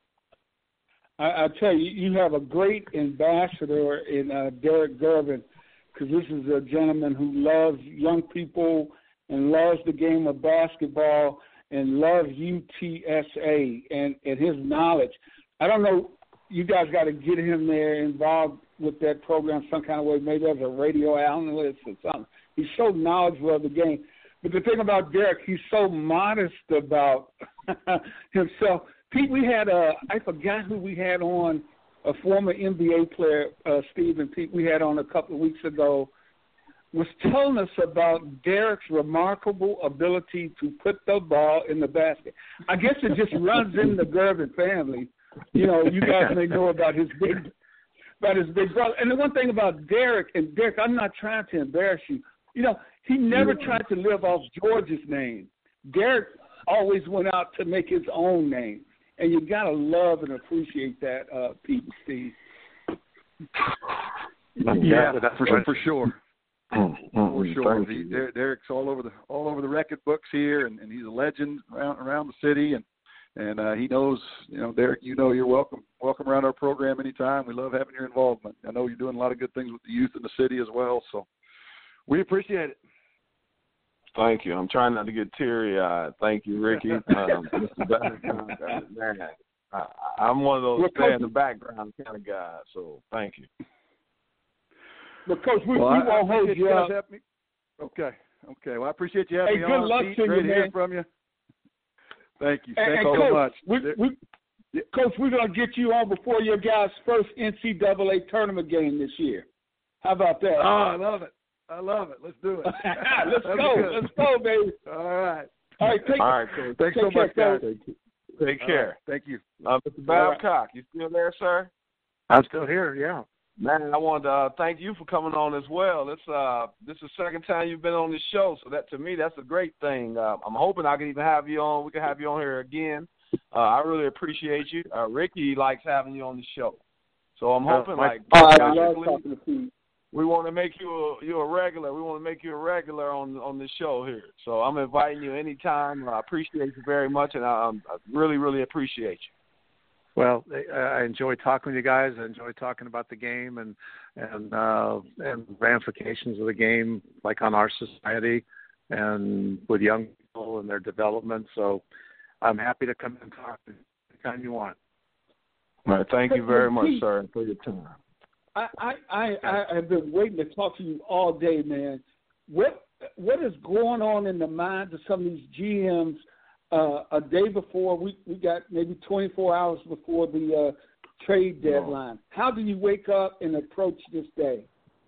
I, I tell you, you have a great ambassador in uh, Derek Gervin, because this is a gentleman who loves young people and loves the game of basketball and loves U T S A and, and his knowledge. I don't know. You guys got to get him there involved with that program some kind of way, maybe as a radio analyst or something. He's so knowledgeable of the game. But the thing about Derek, he's so modest about himself. Pete, we had, uh, I forgot who we had on a former N B A player, uh, Stephen Pete, we had on a couple of weeks ago, was telling us about Derek's remarkable ability to put the ball in the basket. I guess it just runs in the Gervin family. You know, you guys may know about his big, about his big brother. And the one thing about Derek, and Derek, I'm not trying to embarrass you. You know, he never tried to live off George's name. Derek always went out to make his own name. And you got to love and appreciate that, uh, Pete and Steve. Yeah, for, for sure. Mm, mm, For sure, he, Derek's all over the all over the record books here, and, and he's a legend around around the city, and and uh, he knows, you know, Derek, you know, you're welcome welcome around our program anytime. We love having your involvement. I know you're doing a lot of good things with the youth in the city as well, so we appreciate it. Thank you. I'm trying not to get teary-eyed. Thank you, Ricky. Um, Mister Bennett, man, I, I'm one of those stay in the background kind of guys, so thank you. Because we, well, we I, won't I hold you up. Me. Okay, okay. Well, I appreciate you having hey, me good on. luck Pete. to Great you, to man. hear from you. Thank you. And, Thank and you Coach, so much. We, we, yeah. Coach, we're going to get you on before your guys' first N C double A tournament game this year. How about that? Oh, I love it. I love it. Let's do it. Let's go. Good. Let's go, baby. All right. All right. Take, All right, Coach. Thanks take so care, much, guys. Coach. Take care. Right. Thank you. Uh, Mister Babcock, you still there, sir? I'm still here, yeah. Man, I wanted to uh, thank you for coming on as well. This uh, this is the second time you've been on this show, so that to me that's a great thing. Uh, I'm hoping I can even have you on. We can have you on here again. Uh, I really appreciate you. Uh, Ricky likes having you on the show, so I'm hoping my, like Oh, I love talking to Pete. we want to make you a, you a regular. We want to make you a regular on on this show here. So I'm inviting you anytime. I appreciate you very much, and I, I really really appreciate you. Well, I enjoy talking to you guys. I enjoy talking about the game and and uh, and ramifications of the game, like on our society and with young people and their development. So I'm happy to come and talk anytime you want. All right, thank you very much, sir, for your time. I, I, I, I have been waiting to talk to you all day, man. What what is going on in the minds of some of these G Ms uh, a day before? We, we got maybe twenty-four hours before the uh, trade deadline. How do you wake up and approach this day?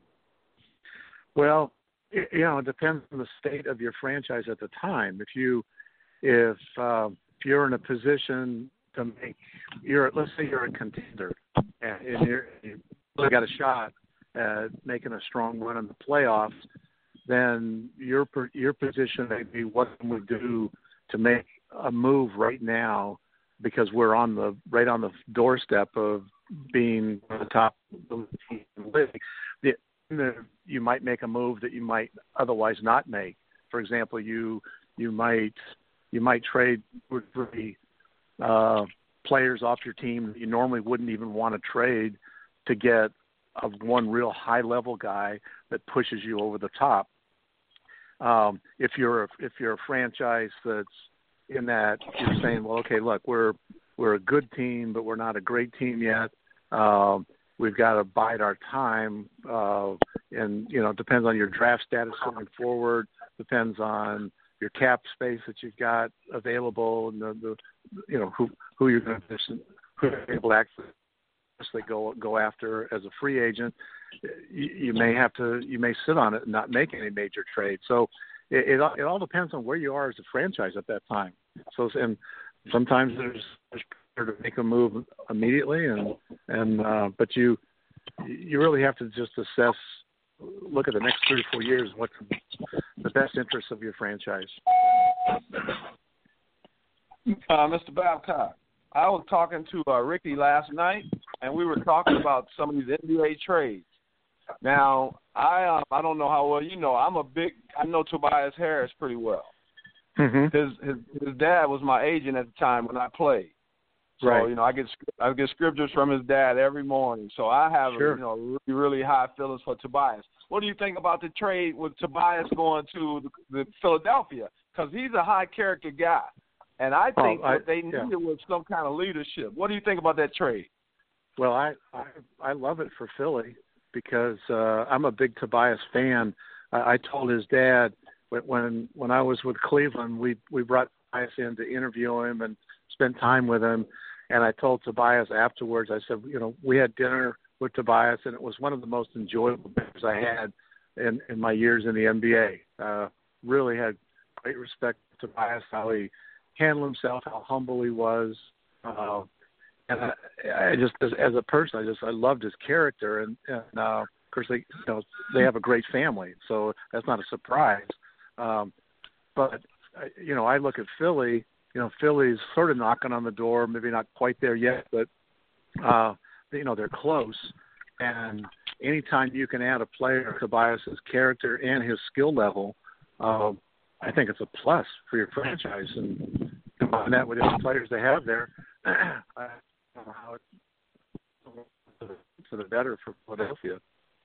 Well, it, you know, it depends on the state of your franchise at the time. If you if uh, if you're in a position to make, you're let's say you're a contender and, and you're, you really got a shot at making a strong run in the playoffs, then your your position may be what can we do to make a move right now, because we're on the right on the doorstep of being one of the top teams in the league. The, you might make a move that you might otherwise not make. For example, you you might you might trade with the uh, players off your team that you normally wouldn't even want to trade to get a one real high level guy that pushes you over the top. Um, if you're if you're a franchise that's in that you're saying, well, okay, look, we're we're a good team, but we're not a great team yet. Um, we've got to bide our time, uh, and you know, it depends on your draft status going forward. Depends on your cap space that you've got available, and the, the you know who who you're going to who you're able to actually go go after as a free agent. You, you may have to you may sit on it and not make any major trade. So it, it it all depends on where you are as a franchise at that time. So and sometimes there's there's pressure to make a move immediately, and and uh, but you you really have to just assess, look at the next three or four years, what's the best interest of your franchise. Uh, Mister Babcock, I was talking to uh, Ricky last night, and we were talking about some of these N B A trades. Now, I um, I don't know how well you know. I'm a big I know Tobias Harris pretty well. Mm-hmm. His his his dad was my agent at the time when I played. So right. you know, I get I get scriptures from his dad every morning. So I have sure. you know really really high feelings for Tobias. What do you think about the trade with Tobias going to the, the Philadelphia? Because he's a high character guy, and I think oh, I, what they needed yeah. was some kind of leadership. What do you think about that trade? Well, I I, I love it for Philly because uh, I'm a big Tobias fan. I, I told his dad when when I was with Cleveland, we we brought Tobias in to interview him and spend time with him, And I told Tobias afterwards, I said, you know, we had dinner with Tobias, and it was one of the most enjoyable dinners I had in, in my years in the N B A. Uh, really had great respect for Tobias, how he handled himself, how humble he was. Uh, and I, I just, as, as a person, I just, I loved his character. And, and uh, of course, they, you know, they have a great family, so that's not a surprise. Um, but, you know, I look at Philly, you know, Philly's sort of knocking on the door, maybe not quite there yet, but, uh, you know, they're close. And anytime you can add a player to Tobias's character and his skill level, uh, I think it's a plus for your franchise. And combine that with the players they have there, I don't know how it's for the better for Philadelphia.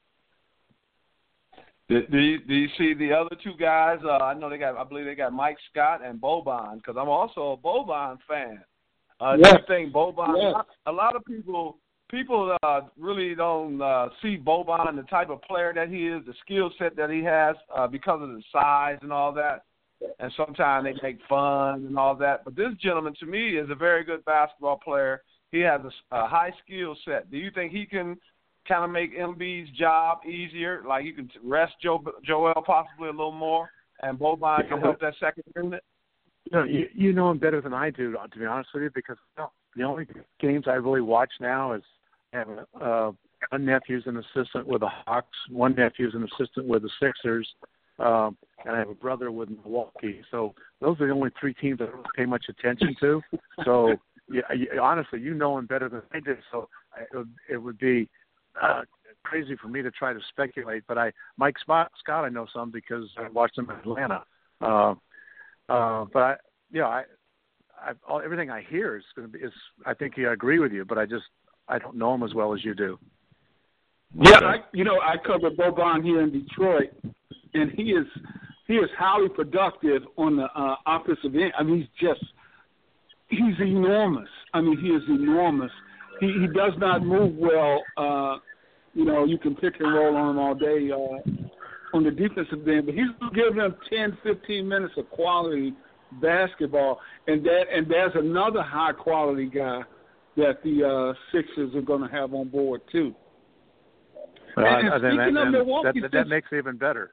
Do, do, you, do you see the other two guys? Uh, I know they got. I believe they got Mike Scott and Boban, because I'm also a Boban fan. Uh, yes. Do you think Boban? Yes. A lot of people people uh, really don't uh, see Boban the type of player that he is, the skill set that he has, uh, because of the size and all that. And sometimes they make fun and all that. But this gentleman, to me, is a very good basketball player. He has a, a high skill set. Do you think he can kind of make M B's job easier? Like you can rest Joe, Joel possibly a little more, and Boban can help that second unit? No, you, you know him better than I do, to be honest with you, because no, the only games I really watch now is I have a, uh, one nephew's an assistant with the Hawks, one nephew's an assistant with the Sixers, um, and I have a brother with Milwaukee. So those are the only three teams I don't pay much attention to. So yeah, you, honestly, you know him better than I do. So I, it, would, it would be uh, crazy for me to try to speculate. But I, Mike Scott, I know some because I watched him in Atlanta. Uh, uh, but I, you know, I, I all, everything I hear is going to be is. I think I agree with you, but I just I don't know him as well as you do. Yeah, I, you know, I cover Boban here in Detroit, and he is he is highly productive on the uh, offensive end. I mean, he's just he's enormous. I mean, he is enormous. He he does not move well. Uh, you know, you can pick and roll on him all day uh, on the defensive end, but he's giving them ten, fifteen minutes of quality basketball, and that and there's another high quality guy that the uh, Sixers are going to have on board too. Uh, and, and speaking that, of Milwaukee, that, that makes it even better.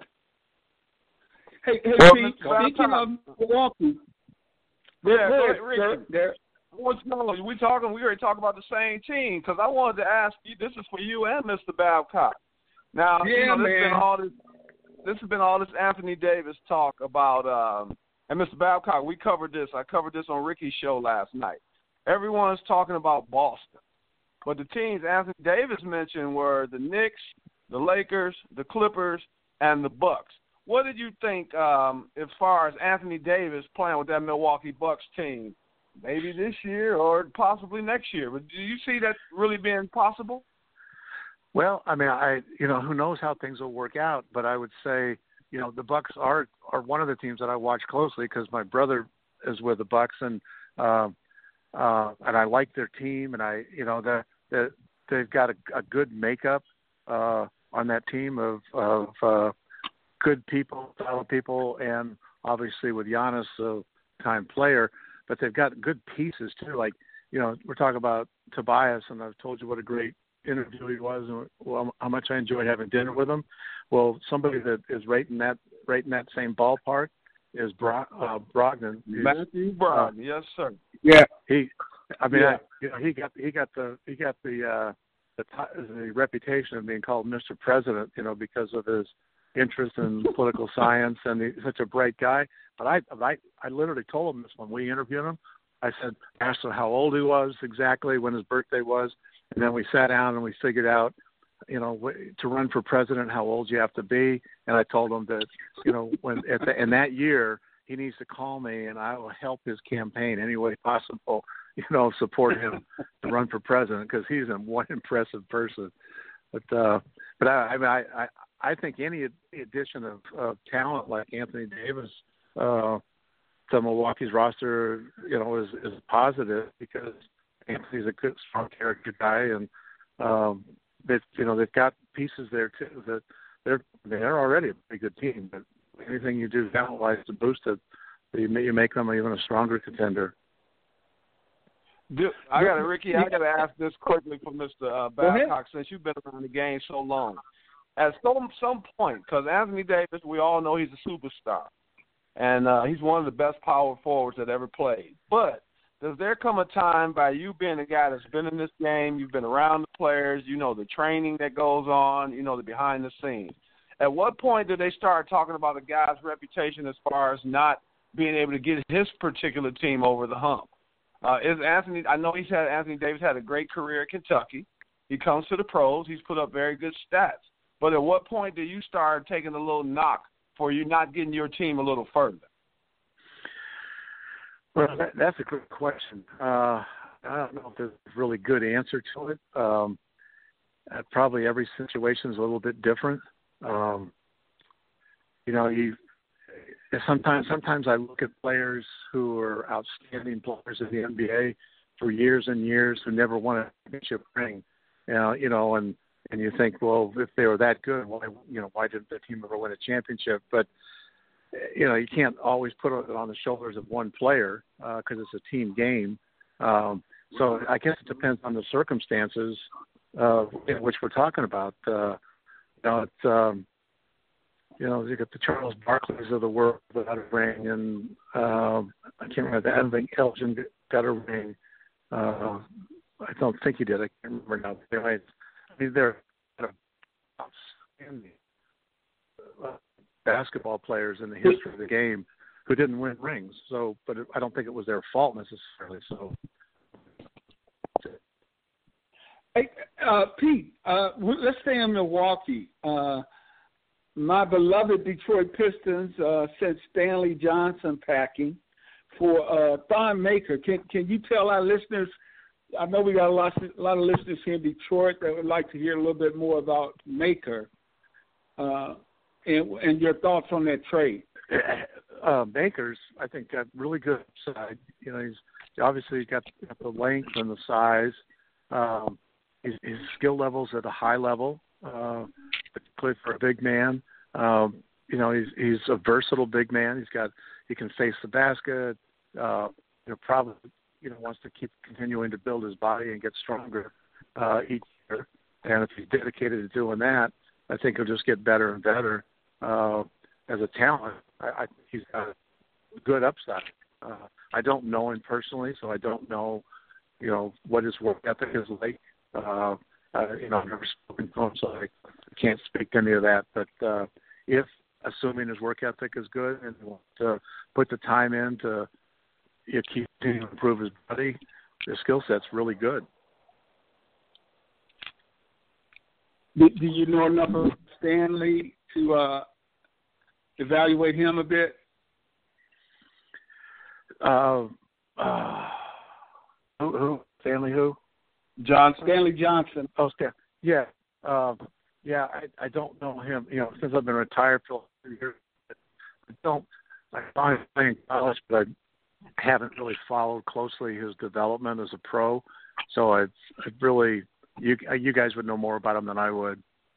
Hey, hey, well, Pete, speaking of Milwaukee, yeah, there, there, there. What's going? We talking? We already talking about the same team, because I wanted to ask you. This is for you and Mister Babcock. Now, yeah, you know, this man. Been all this, this has been all this Anthony Davis talk about. Um, and Mister Babcock, we covered this. I covered this on Ricky's show last night. Everyone's talking about Boston. But the teams Anthony Davis mentioned were the Knicks, the Lakers, the Clippers, and the Bucks. What did you think um, as far as Anthony Davis playing with that Milwaukee Bucks team? Maybe this year or possibly next year. But do you see that really being possible? Well, I mean, I you know, who knows how things will work out. But I would say, you know, the Bucks are, are one of the teams that I watch closely because my brother is with the Bucks, and uh, uh, and I like their team, and I, you know, the that they've got a, a good makeup uh, on that team of, of uh, good people, solid people, and obviously with Giannis, a time player, but they've got good pieces too. Like, you know, we're talking about Tobias, and I've told you what a great interview he was, and well, how much I enjoyed having dinner with him. Well, somebody that is right in that right in that same ballpark is Bro- uh, Brogdon. Matthew Brogdon, uh, yes, sir. Yeah, he. I mean, yeah. I, you know, he got he got the he got the uh, the, the reputation of being called Mister President, you know, because of his interest in political science, and he's such a bright guy. But I I I literally told him this when we interviewed him. I said, asked him how old he was exactly, when his birthday was, and then we sat down and we figured out, you know, to run for president, how old you have to be. And I told him that, you know, when at the, in that year he needs to call me, and I will help his campaign any way possible. You know, support him to run for president, because he's a one impressive person. But uh, but I I, mean, I I I think any addition of, of talent like Anthony Davis uh, to Milwaukee's roster, you know, is is positive, because Anthony's a good, strong character guy, and um, they you know they've got pieces there too that they're they're already a pretty good team. But anything you do talent-wise to boost it, you make, you make them even a stronger contender. Dude, I got to, Ricky, I got to ask this quickly for Mister Uh, Babcock, since you've been around the game so long. At some, some point, because Anthony Davis, we all know he's a superstar, and uh, he's one of the best power forwards that ever played. But does there come a time by you being a guy that's been in this game, you've been around the players, you know the training that goes on, you know the behind the scenes. At what point do they start talking about a guy's reputation as far as not being able to get his particular team over the hump? Uh, is Anthony? I know he's had Anthony Davis had a great career at Kentucky. He comes to the pros. He's put up very good stats. But at what point do you start taking a little knock for you not getting your team a little further? Well, that, that's a good question. Uh, I don't know if there's a really good answer to it. Um, uh, probably every situation is a little bit different. Um, you know, you. Sometimes, sometimes I look at players who are outstanding players in the N B A for years and years who never won a championship ring. You know, you know, and and you think, well, if they were that good, why, you know, why didn't the team ever win a championship? But you know, you can't always put it on the shoulders of one player because uh, it's a team game. Um, so I guess it depends on the circumstances uh, in which we're talking about. Uh, you know, it's. Um, You know, you got the Charles Barkleys of the world without a ring, and uh, I can't remember that. I think Elgin got a ring. Uh, I don't think he did. I can't remember now. Anyway, I mean, they're outstanding basketball players in the history of the game who didn't win rings. So, but I don't think it was their fault necessarily. So, hey, uh, Pete, uh, let's stay in Milwaukee. Uh, My beloved Detroit Pistons uh, sent Stanley Johnson packing for uh, Thon Maker. Can can you tell our listeners? I know we got a lot, a lot of listeners here in Detroit that would like to hear a little bit more about Maker uh, and, and your thoughts on that trade. Uh, Maker's, I think, got really good side. You know, he's obviously he's got, got the length and the size. Um, his, his skill level's at a high level. Uh, particularly for a big man. Um, you know, he's he's a versatile big man. He's got he can face the basket. Uh, you know, probably you know wants to keep continuing to build his body and get stronger uh, each year. And if he's dedicated to doing that, I think he'll just get better and better uh, as a talent. I, I think he's got a good upside. Uh, I don't know him personally, so I don't know, you know, what his work ethic is like. Uh, Uh, you know, I've never spoken to him, so I can't speak to any of that. But uh, if, assuming his work ethic is good and he wants to put the time in to you know, keep to improve his body, his skill set's really good. Do, do you know enough of Stanley to uh, evaluate him a bit? Uh, uh, who, who? Stanley who? Johnson. Stanley Johnson. Oh, Stan. Yeah. Um, yeah, I, I don't know him. You know, since I've been retired for a few years, I don't. I saw him playing college, but I haven't really followed closely his development as a pro. So I, I really, you you guys would know more about him than I would.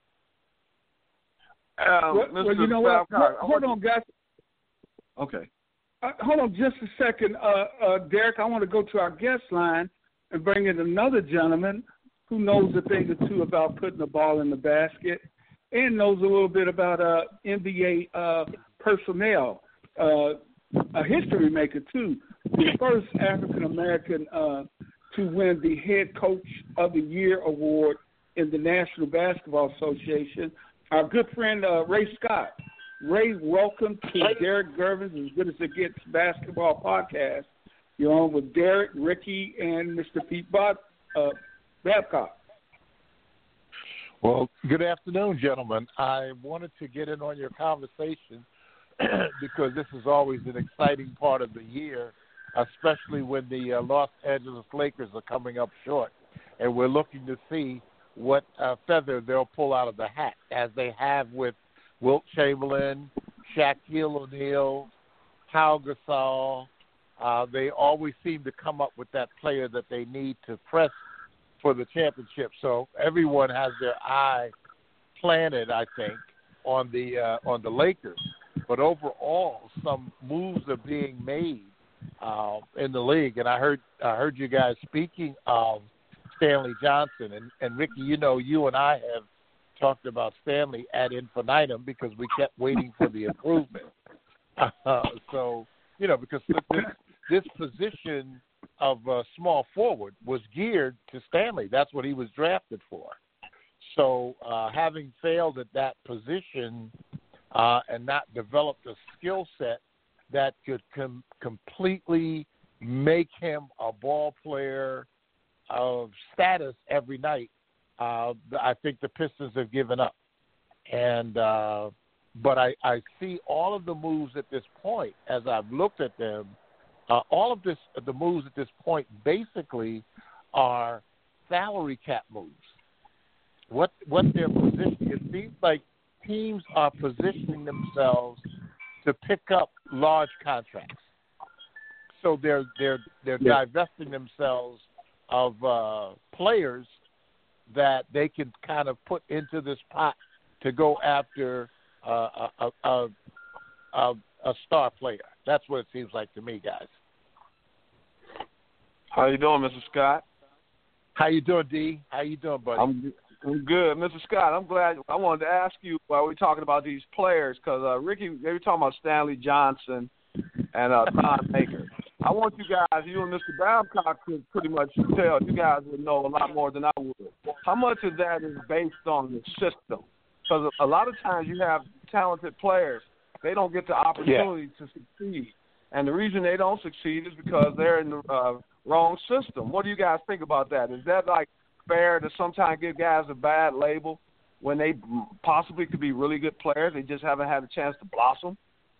Um, well, well, you know what? Hold, hold on, guys. Okay. Uh, hold on just a second, uh, uh, Derek. I want to go to our guest line and bring in another gentleman who knows a thing or two about putting the ball in the basket and knows a little bit about uh, N B A uh, personnel, uh, a history maker, too. The first African-American uh, to win the Head Coach of the Year award in the National Basketball Association, our good friend uh, Ray Scott. Ray, welcome to Derek Gervin's As Good as It Gets Basketball Podcast. You're on with Derek, Ricky, and Mister Pete Bot, uh, Babcock. Well, good afternoon, gentlemen. I wanted to get in on your conversation because this is always an exciting part of the year, especially when the uh, Los Angeles Lakers are coming up short, and we're looking to see what uh, feather they'll pull out of the hat, as they have with Wilt Chamberlain, Shaquille O'Neal, Pau Gasol. Uh, they always seem to come up with that player that they need to press for the championship. So everyone has their eye planted, I think, on the uh, on the Lakers. But overall, some moves are being made uh, in the league. And I heard I heard you guys speaking of Stanley Johnson, and, and Ricky, you know, you and I have talked about Stanley ad infinitum because we kept waiting for the improvement. Uh, so, you know, because this, this position of uh, small forward was geared to Stanley. That's what he was drafted for. So uh, having failed at that position uh, and not developed a skill set that could com- completely make him a ball player of status every night, uh, I think the Pistons have given up. And uh, but I, I see all of the moves at this point, as I've looked at them, uh, all of this the moves at this point basically are salary cap moves. What what they're positioning, it seems like teams are positioning themselves to pick up large contracts. So they're they're they're yeah. divesting themselves of uh, players that they can kind of put into this pot to go after uh, a, a, a, a star player. That's what it seems like to me, guys. How you doing, Mister Scott? How you doing, D? How you doing, buddy? I'm, I'm good, Mister Scott. I'm glad. I wanted to ask you while we're talking about these players, because uh, Ricky, they were talking about Stanley Johnson and uh, Thon Maker. I want you guys, you and Mister Babcock could pretty much tell. You guys would know a lot more than I would. How much of that is based on the system? Because a lot of times you have talented players, they don't get the opportunity yeah. to succeed. And the reason they don't succeed is because they're in the uh, wrong system. What do you guys think about that? Is that like fair to sometimes give guys a bad label when they possibly could be really good players? They just haven't had a chance to blossom?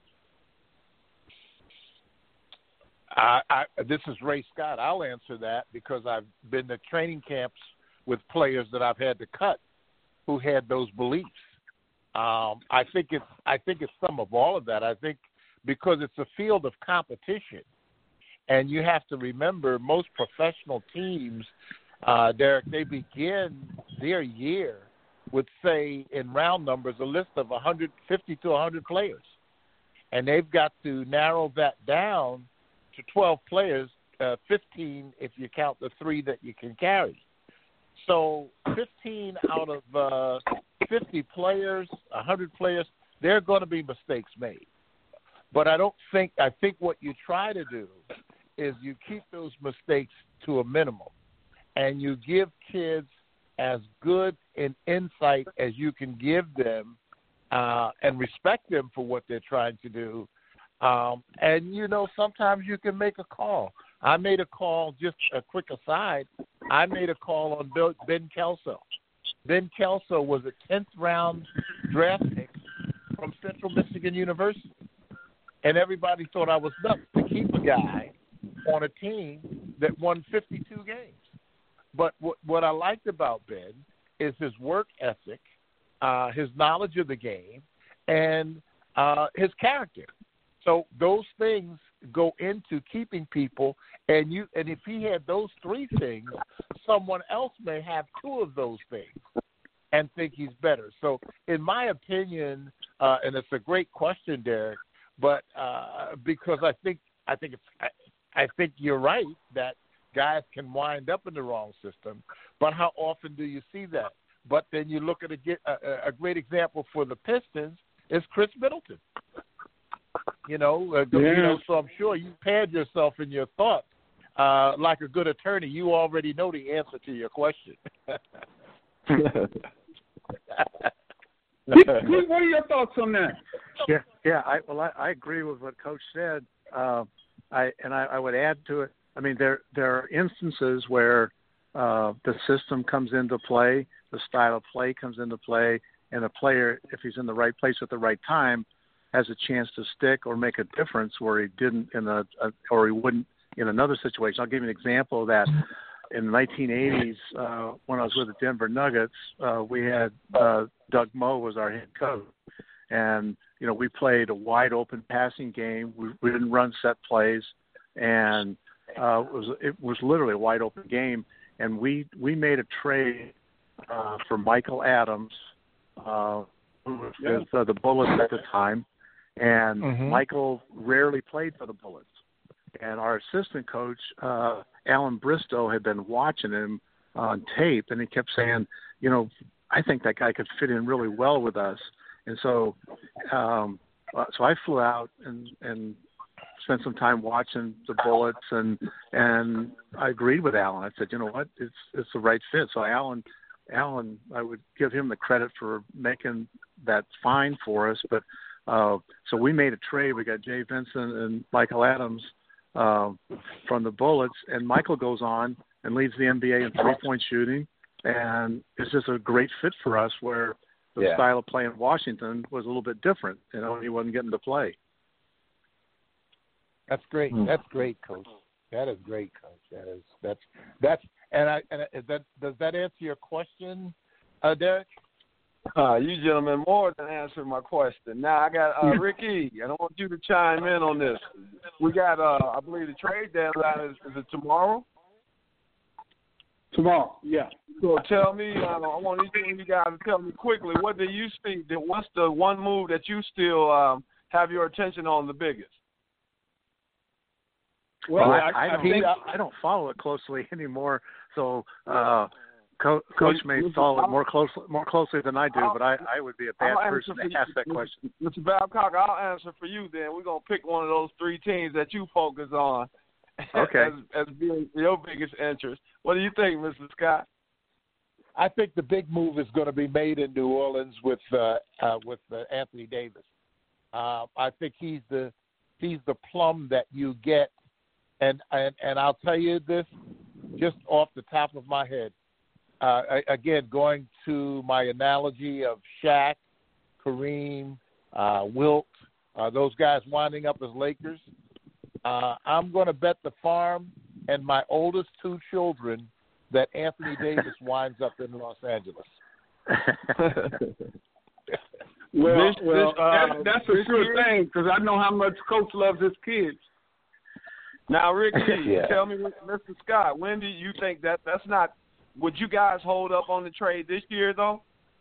I, I, this is Ray Scott. I'll answer that because I've been to training camps with players that I've had to cut who had those beliefs. Um, I think it's I think it's some of all of that. I think because it's a field of competition, and you have to remember most professional teams, uh, Derek, they begin their year with, say, in round numbers, a list of one hundred fifty to one hundred players, and they've got to narrow that down to twelve players, uh, fifteen if you count the three that you can carry. So fifteen out of uh, fifty players, one hundred players, there are going to be mistakes made. But I don't think – I think what you try to do is you keep those mistakes to a minimum, and you give kids as good an insight as you can give them uh, and respect them for what they're trying to do. Um, and, you know, sometimes you can make a call. I made a call, just a quick aside, I made a call on Bill, Ben Kelso. Ben Kelso was a tenth-round draft pick from Central Michigan University. And everybody thought I was nuts to keep a guy on a team that won fifty-two games. But what, what I liked about Ben is his work ethic, uh, his knowledge of the game, and uh, his character. So those things go into keeping people, and you and if he had those three things, someone else may have two of those things and think he's better. So in my opinion, uh, and it's a great question, Derek, but uh, because I think I think it's I, I think you're right that guys can wind up in the wrong system, but how often do you see that? But then you look at a, a, a great example for the Pistons is Chris Middleton. You know, uh, yeah. you know, so I'm sure you paired yourself in your thoughts. Uh, like a good attorney, you already know the answer to your question. What are your thoughts on that? Yeah, yeah. I, well, I, I agree with what Coach said. Uh, I and I, I would add to it. I mean, there there are instances where uh, the system comes into play, the style of play comes into play, and a player, if he's in the right place at the right time, has a chance to stick or make a difference where he didn't in a, a or he wouldn't in another situation. I'll give you an example of that. In the nineteen eighties, uh, when I was with the Denver Nuggets, uh, we had uh, Doug Moe was our head coach, and you know we played a wide open passing game. We, we didn't run set plays, and uh, it was it was literally a wide open game. And we we made a trade uh, for Michael Adams, uh, who was with uh, the Bullets at the time. And mm-hmm. Michael rarely played for the Bullets. and our assistant coach, uh, Alan Bristow, had been watching him on tape, and he kept saying, you know, I think that guy could fit in really well with us. And so, um, so I flew out and, and spent some time watching the Bullets, and and I agreed with Alan. I said, you know what, it's it's the right fit. So Alan, Alan, I would give him the credit for making that find for us. But uh, so we made a trade. We got Jay Vincent and Michael Adams uh, from the Bullets, and Michael goes on and leads the N B A in three-point shooting, and it's just a great fit for us. Where the yeah. style of play in Washington was a little bit different. You know, he wasn't getting to play. That's great. That's great, Coach. That is great, Coach. That is that's that's and I and is that does that answer your question, uh, Derek? Uh, you gentlemen more than answered my question. Now I got uh, Ricky, and I want you to chime in on this. We got, uh, I believe, the trade deadline is, is it tomorrow? Tomorrow, yeah. So tell me, uh, I want each one of you guys to tell me quickly, what do you see? What's the one move that you still um, have your attention on the biggest? Well, I, I, I, don't, think, I don't follow it closely anymore. So, uh, Co- Coach may follow it more closely more closely than I do, but I, I would be a bad person to ask that question. Mister Babcock, I'll answer for you then. We're going to pick one of those three teams that you focus on okay. as, as being your biggest interest. What do you think, Mister Scott? I think the big move is going to be made in New Orleans with uh, uh, with uh, Anthony Davis. Uh, I think he's the he's the plum that you get, and, and and I'll tell you this just off the top of my head. Uh, again, going to my analogy of Shaq, Kareem, uh, Wilt, uh, those guys winding up as Lakers, uh, I'm going to bet the farm and my oldest two children that Anthony Davis winds up in Los Angeles. well, this, well this, uh, that, that's a sure year? thing because I know how much Coach loves his kids. Now, Ricky, yeah. tell me, Mister Scott, when do you think that that's not – would you guys hold up on the trade this year, though?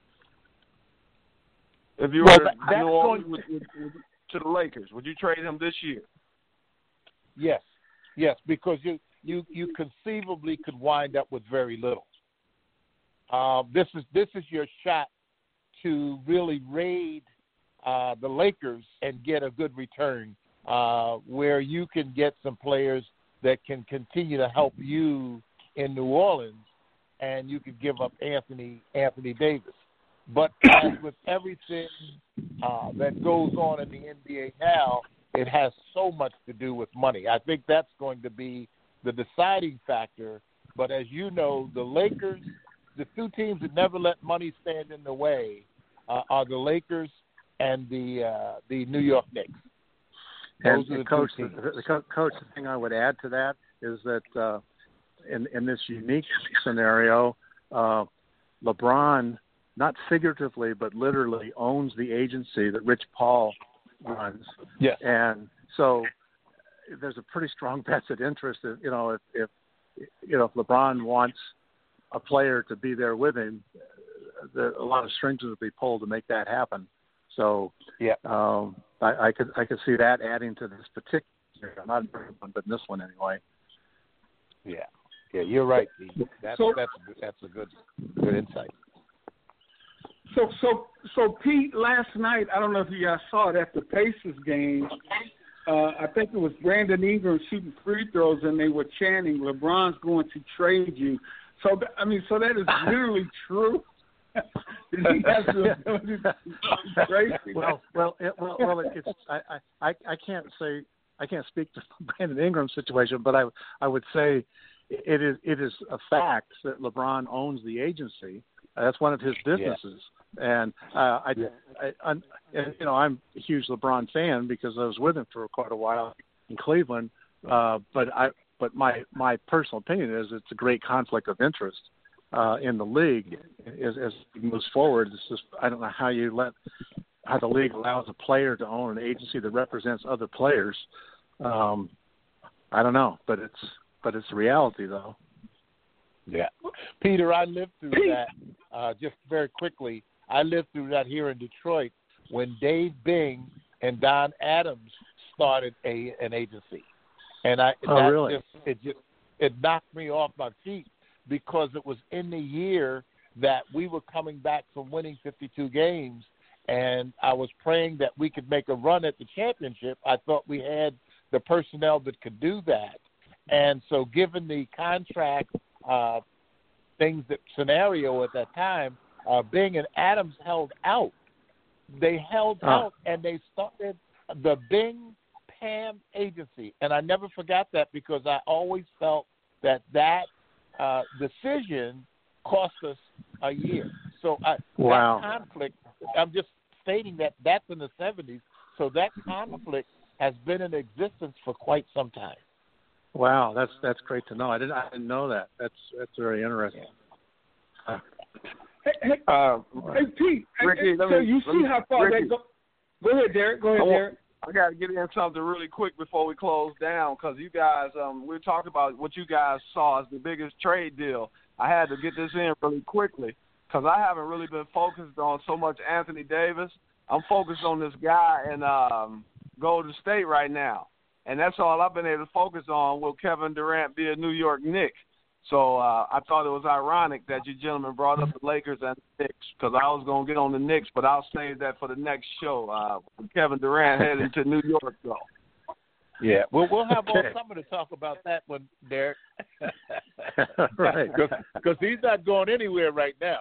If you well, were that, New Orleans going... with, with, with, to the Lakers, would you trade him this year? Yes, yes, because you you, you conceivably could wind up with very little. Uh, this is this is your shot to really raid uh, the Lakers and get a good return, uh, where you can get some players that can continue to help you in New Orleans. And you could give up Anthony Anthony Davis. But as with everything uh, that goes on in the N B A now, it has so much to do with money. I think that's going to be the deciding factor. But as you know, the Lakers, the two teams that never let money stand in the way uh, are the Lakers and the uh, the New York Knicks. Those and, are the and coach, two teams. The, the, coach, the thing I would add to that is that uh, in, in this unique scenario, uh, LeBron, not figuratively but literally, owns the agency that Rich Paul runs. Yes. And so there's a pretty strong vested interest. If, you know, if, if you know if LeBron wants a player to be there with him, there, a lot of strings would be pulled to make that happen. So yeah, um, I, I could I could see that adding to this particular, not one, but in this one anyway. Yeah, yeah, you're right. That's so, that's that's a good good insight. So so so Pete, last night, I don't know if you guys saw it at the Pacers game. Uh, I think it was Brandon Ingram shooting free throws, and they were chanting, "LeBron's going to trade you." So I mean, so that is literally true. he has the ability to trade you. Well, well, it, well, well. It's I, I, I can't say I can't speak to Brandon Ingram's situation, but I, I would say it is it is a fact that LeBron owns the agency. That's one of his businesses, yeah. and uh, I, yeah. I, I, and, you know, I'm a huge LeBron fan because I was with him for quite a while in Cleveland. Uh, but I, but my my personal opinion is it's a great conflict of interest uh, in the league as, as it moves forward. It's just I don't know how you let how the league allows a player to own an agency that represents other players. Um, I don't know, but it's but it's a reality though. Yeah. Peter, I lived through that, uh, just very quickly, I lived through that here in Detroit when Dave Bing and Don Adams started a an agency. and I Oh, that really? just it just it knocked me off my feet because it was in the year that we were coming back from winning fifty-two games, and I was praying that we could make a run at the championship. I thought we had the personnel that could do that, and so given the contract uh, things that scenario at that time, uh, Bing and Adams held out. They held Oh. out, and they started the Bing Pam Agency, and I never forgot that because I always felt that that uh, decision cost us a year. So I, Wow. that conflict, I'm just stating that that's in the seventies, so that conflict has been in existence for quite some time. Wow, that's that's great to know. I didn't I didn't know that. That's that's very interesting. Uh, Hey, hey, Uh, hey Pete, Ricky, hey, let so me- you let see me- how far Ricky. that go? Go ahead, Derek. Go ahead, I want- Derek. I got to get in something really quick before we close down because you guys, um, we're talking about what you guys saw as the biggest trade deal. I had to get this in really quickly because I haven't really been focused on so much Anthony Davis. I'm focused on this guy in um, Golden State right now, and that's all I've been able to focus on. Will Kevin Durant be a New York Knick? So uh, I thought it was ironic that you gentlemen brought up the Lakers and the Knicks because I was going to get on the Knicks, but I'll save that for the next show. Uh, Kevin Durant heading to New York, though. Yeah, well, we'll have all Okay. summer to talk about that one, Derek. Right. Because he's not going anywhere right now.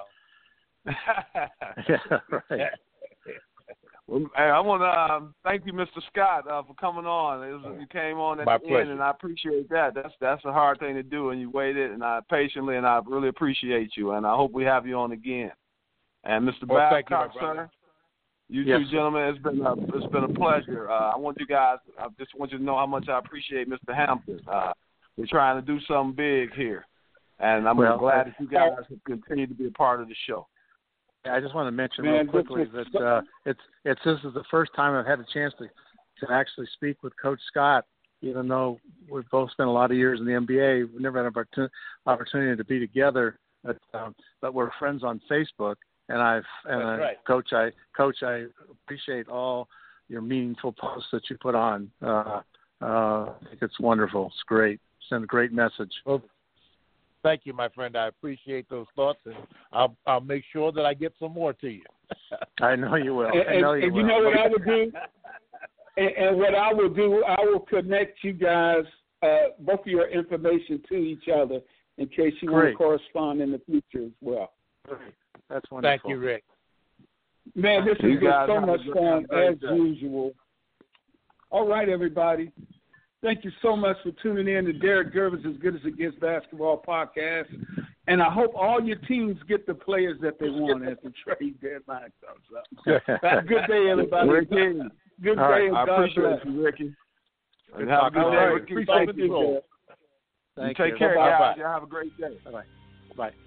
Yeah, right. Well, hey, I want to um, thank you, Mister Scott, uh, for coming on. It was, you came on at My the pleasure. end, and I appreciate that. That's that's a hard thing to do, and you waited, and I patiently, and I really appreciate you, and I hope we have you on again. And Mister Well, thank you, my Babcock, brother. sir, you Yes, two sir. gentlemen, it's been a, it's been a pleasure. Uh, I want you guys, I just want you to know how much I appreciate Mister Hampton. Uh, we're trying to do something big here, and I'm Well, glad that you guys have continued to be a part of the show. I just want to mention Man, real this quickly was that uh, it's it's this is the first time I've had a chance to to actually speak with Coach Scott. Even though we've both spent a lot of years in the N B A, we've never had an opportunity, opportunity to be together. But, um, but we're friends on Facebook, and I've and That's I, right. Coach, I Coach, I appreciate all your meaningful posts that you put on. Uh, uh, I think it's wonderful. It's great. Send a great message. Well, thank you, my friend. I appreciate those thoughts, and I'll I'll make sure that I get some more to you. I know you will. And, I know and, you and will. you know what I would do? And, and what I will do, I will connect you guys, uh, both of your information to each other in case you want Great. to correspond in the future as well. That's wonderful. Thank you, Rick. Man, this You has been guys so have a much good- fun have a great as day. usual. All right, everybody. Thank you so much for tuning in to Derek Gervais' As Good as It Gets Basketball podcast. And I hope all your teams get the players that they want as the trade deadline comes up. Have a good day, everybody. Ricky, Good All day, right. and I God appreciate bless. you, Ricky. Good Have a talking good All to day, right, you. Ricky. appreciate Thank you. you. Derek. You Thank take you. care, Bye-bye. guys. Y'all have a great day. Bye-bye. Bye.